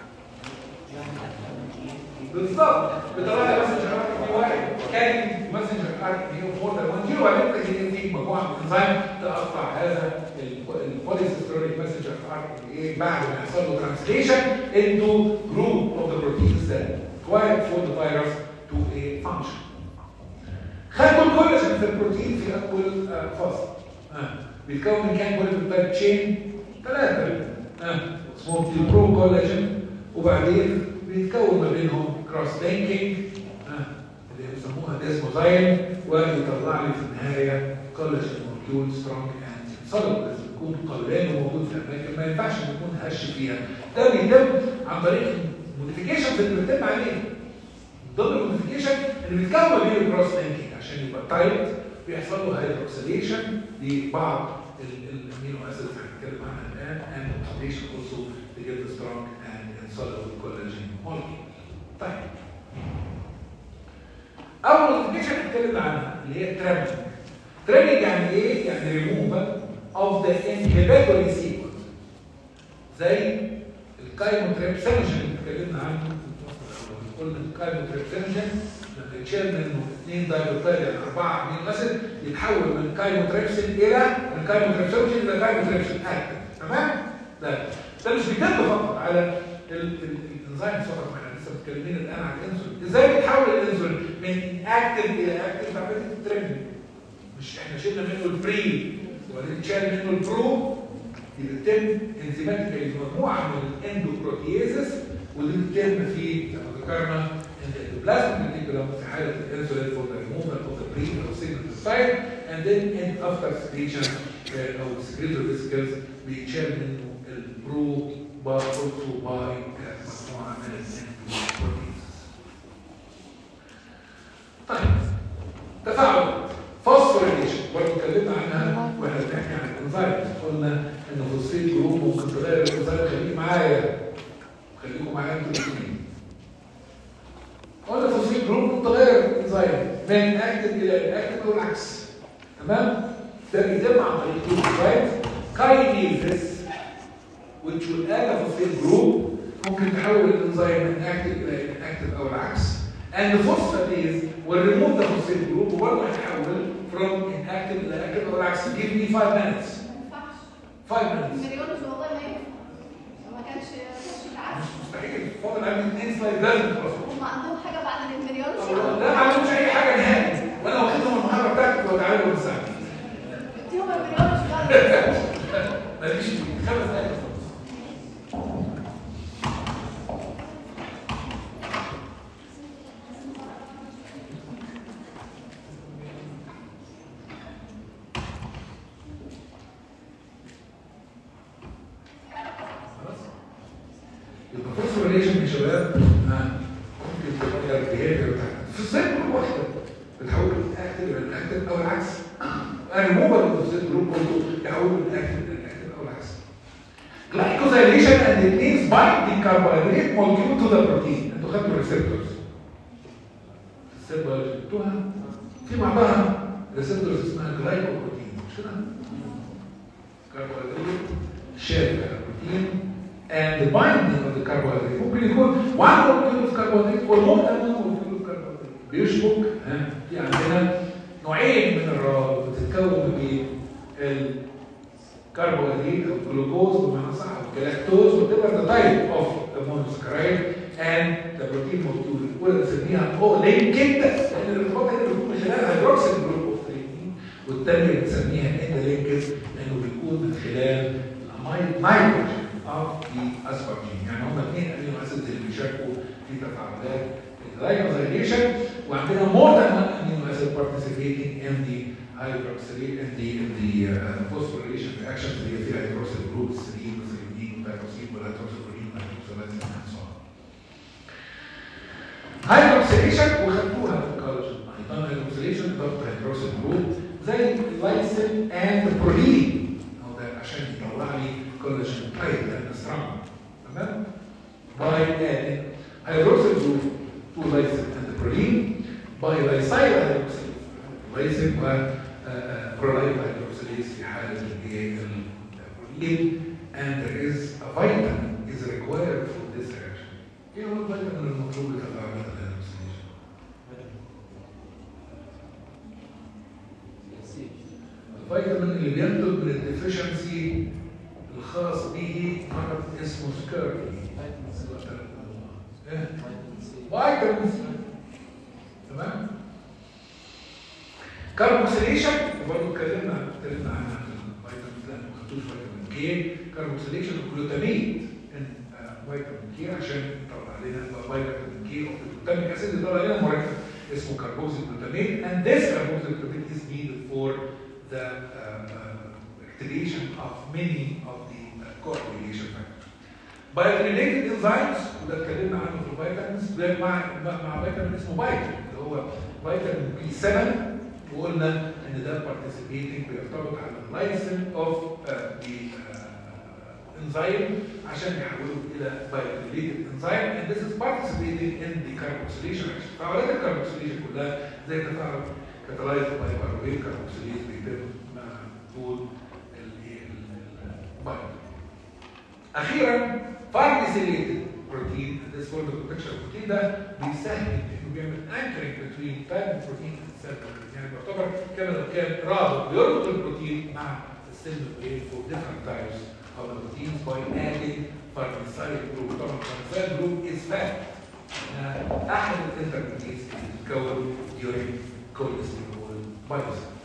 بالظبط بطريقه ماسنجر ار ان اي واحد كان ماسنجر ار ان اي مور ذان واحد كيلو، وبعدين تجي في مجموعه من الانزيم تقطع هذا البوليسيستيرونيك ماسنجر ار ان اي بعد ما يحصل له ترانسليشن into group of the proteins that required for the virus to a function. خدوا الكولاجين في البروتين في اول فصل. اه بيتكون من كام بوليبيبتايد تشين؟ ثلاثه. اه اسمهم البرو كولاجين، وبعدين بيتكون ما بينهم كروس لينكينج اللي بيسموها ديسموزايم، ويطلع لي في النهايه كولاجين مولكيول سترونج اند سوليبل. لازم يكون قولان وموجود في اماكن ما ينفعش يكون هش فيها. ده بيتم عن طريق الموديفيكيشن اللي بيتم عليه. ضمن الموديفيكيشن اللي بيتكون ما بين الكروس لينكينج عشان يبقى تايت بيحصل له هيدروكسيليشن لبعض الامينو اسيدز اللي هنتكلم عنها الان and oxidation also to get the strong and insoluble collagen molecule. طيب اول موديفيكيشن اتكلمنا عنها اللي هي ترامينج. ترامينج يعني ايه؟ يعني ريموفال اوف ذا انهبيتوري سيكونس زي الكايموتريبسينوجين اللي اتكلمنا عنه في الفصل الاول. قلنا الكايموتريبسينوجين لما يتشال منه اثنين دايبوتايد يعني اربعه امينو اسيد يتحول من كايموتريبسين الى الكايموتريبسينوجين الى كايموتريبسين اكتف. تمام؟ ده ده مش بيتم فقط على الانزيم فقط، ما احنا لسه متكلمين الان عن الانسولين. ازاي بيتحول الانسولين من اكتف الى اكتف بعمليه التريمنج؟ مش احنا شلنا منه البري وبعدين اتشال منه البرو، بيتم انزيماتيكالي مجموعه من الاندوبروتييزس، ودي بتتم في زي ما ذكرنا endoplasmic reticulum في حاله الانسولين for the removal of the pre or signal peptide, and then in after secretion او secretory vesicles بيتشال منه البرو باي also by مجموعه من الاندوبروتييزس. طيب تفاعل فوسفوريليشن برضه اتكلمنا عنها واحنا بنحكي عن الانزيم. قلنا ان الفوسفيت جروب ممكن تغير الانزيم. خليك معايا مع الانتروبين. قلنا فوسفيت جروب متغير الانزيم من اكتف الى انكتف والعكس. تمام؟ ده بيتم عن طريق تو انزيمز كاينيزيس which will add a phosphate group ممكن تحول الانزيم من اكتف الى انكتف او العكس. and the phosphatase will remove the phosphate group وبرضه هيتحول from inactive الى active او العكس. give me five minutes. five minutes. مليونز والله ما ينفع. ما كانش كانش يتعرف. مش مستحيل. فاضل عندي اثنين سلايد لازم تخلصوا. هم عندهم حاجه بعد المليونز؟ لا ما عندهمش اي حاجه نهائي. وانا واخدهم المحاضره بتاعتك وتعالوا بساعتين. اديهم المليونز بعد. ماليش خمس دقايق بس. الفوسفوريليشن يا شباب ممكن تغير البيهيفير بتاعتها في السيل واحده بتحول من اكتف الى انكتف او العكس. ريموفال اوف السيل جروب برضه يحول من اكتف الى انكتف او العكس. glycosylation and it means binding carbohydrate molecule to the protein. انتوا خدتوا الريسبتورز في السيل بيولوجي خدتوها في بعضها ريسبتورز اسمها جلايكوبروتين مش كده؟ كاربوهيدرات شير بروتين and the binding of the carbohydrate ممكن يكون one molecule of carbohydrate or more than one molecule of carbohydrate. بيشبك في عندنا نوعين من الروابط بتتكون ما بين الكربوهيدرات او الجلوكوز بمعنى صح او الجلاكتوز whatever the type of the monosaccharide and the protein molecule الاولى بنسميها او لينكد لان الارتباط هنا بيكون من خلال هيدروكسيل جروب اوف ثلاثين والثانيه بنسميها اند لينكد لانه بيكون من خلال الاميد نيتروجين of the aspargine. يعني هم اثنين امينو اسيد اللي بيشاركوا في تفاعلات الجلايكوزيليشن وعندنا more than one amino acid participating in the hydroxylate in the in the uh, phosphorylation reactions اللي هي فيها hydroxyl groups serine وسيرين وتيروسين والهيدروكسيلين والهيدروكسيلين and so on. hydroxylation وخدتوها في الكولاجين ايضا hydroxylation ضغط hydroxyl group زي اللايسين and proline هو ده عشان يطلع لي collagen type and strong. تمام؟ by adding hydroxyl group to lysine and proline by lysyl hydroxylase lysine و proline hydroxylase في حالة البروتين and there is a vitamin is required for this reaction. ايه هو الفيتامين المطلوب لتفاعلات الهيدروكسيليشن؟ الفيتامين اللي بينتج من الديفيشنسي الخاص به مرض اسمه سكيرفي. فيتامين سي. تمام؟ كاربوكسيليشن برضه اتكلمنا اتكلمنا عنها في الفيتامين لا ما خدتوش فيتامين كي. كاربوكسيليشن وجلوتاميت فيتامين كي عشان يطلع لنا فيتامين كي والجلوتاميك اسيد يطلع لنا مركب اسمه كاربوكسيل جلوتاميت and this carboxyl glutamate is needed for the uh, uh, activation of many of the uh, coagulation factors. Biorelated enzymes وده اتكلمنا عنه في الفيتامينز مع مع فيتامين اسمه بايتامين اللي هو فيتامين بي سبعة وقلنا ان ده participating بيرتبط على اللايسين اوف the enzyme عشان يحوله الى biorelated enzyme and this is participating in the carboxylation action. تفاعلات الكاربوكسيليشن كلها زي تفاعل catalyzed by pyruvate carboxylase بيتم مع طول البايو. اخيرا farnesylated protein this for the protection protein ده بيساهم انه بيعمل anchoring between fat protein and cell protein يعني بيعتبر كما لو كان رابط بيربط البروتين مع السيل ممبرين for different types of the proteins by adding farnesyl group. طبعا farnesyl group is fat احد الانترميديتس اللي بتتكون during cholesterol biopsy.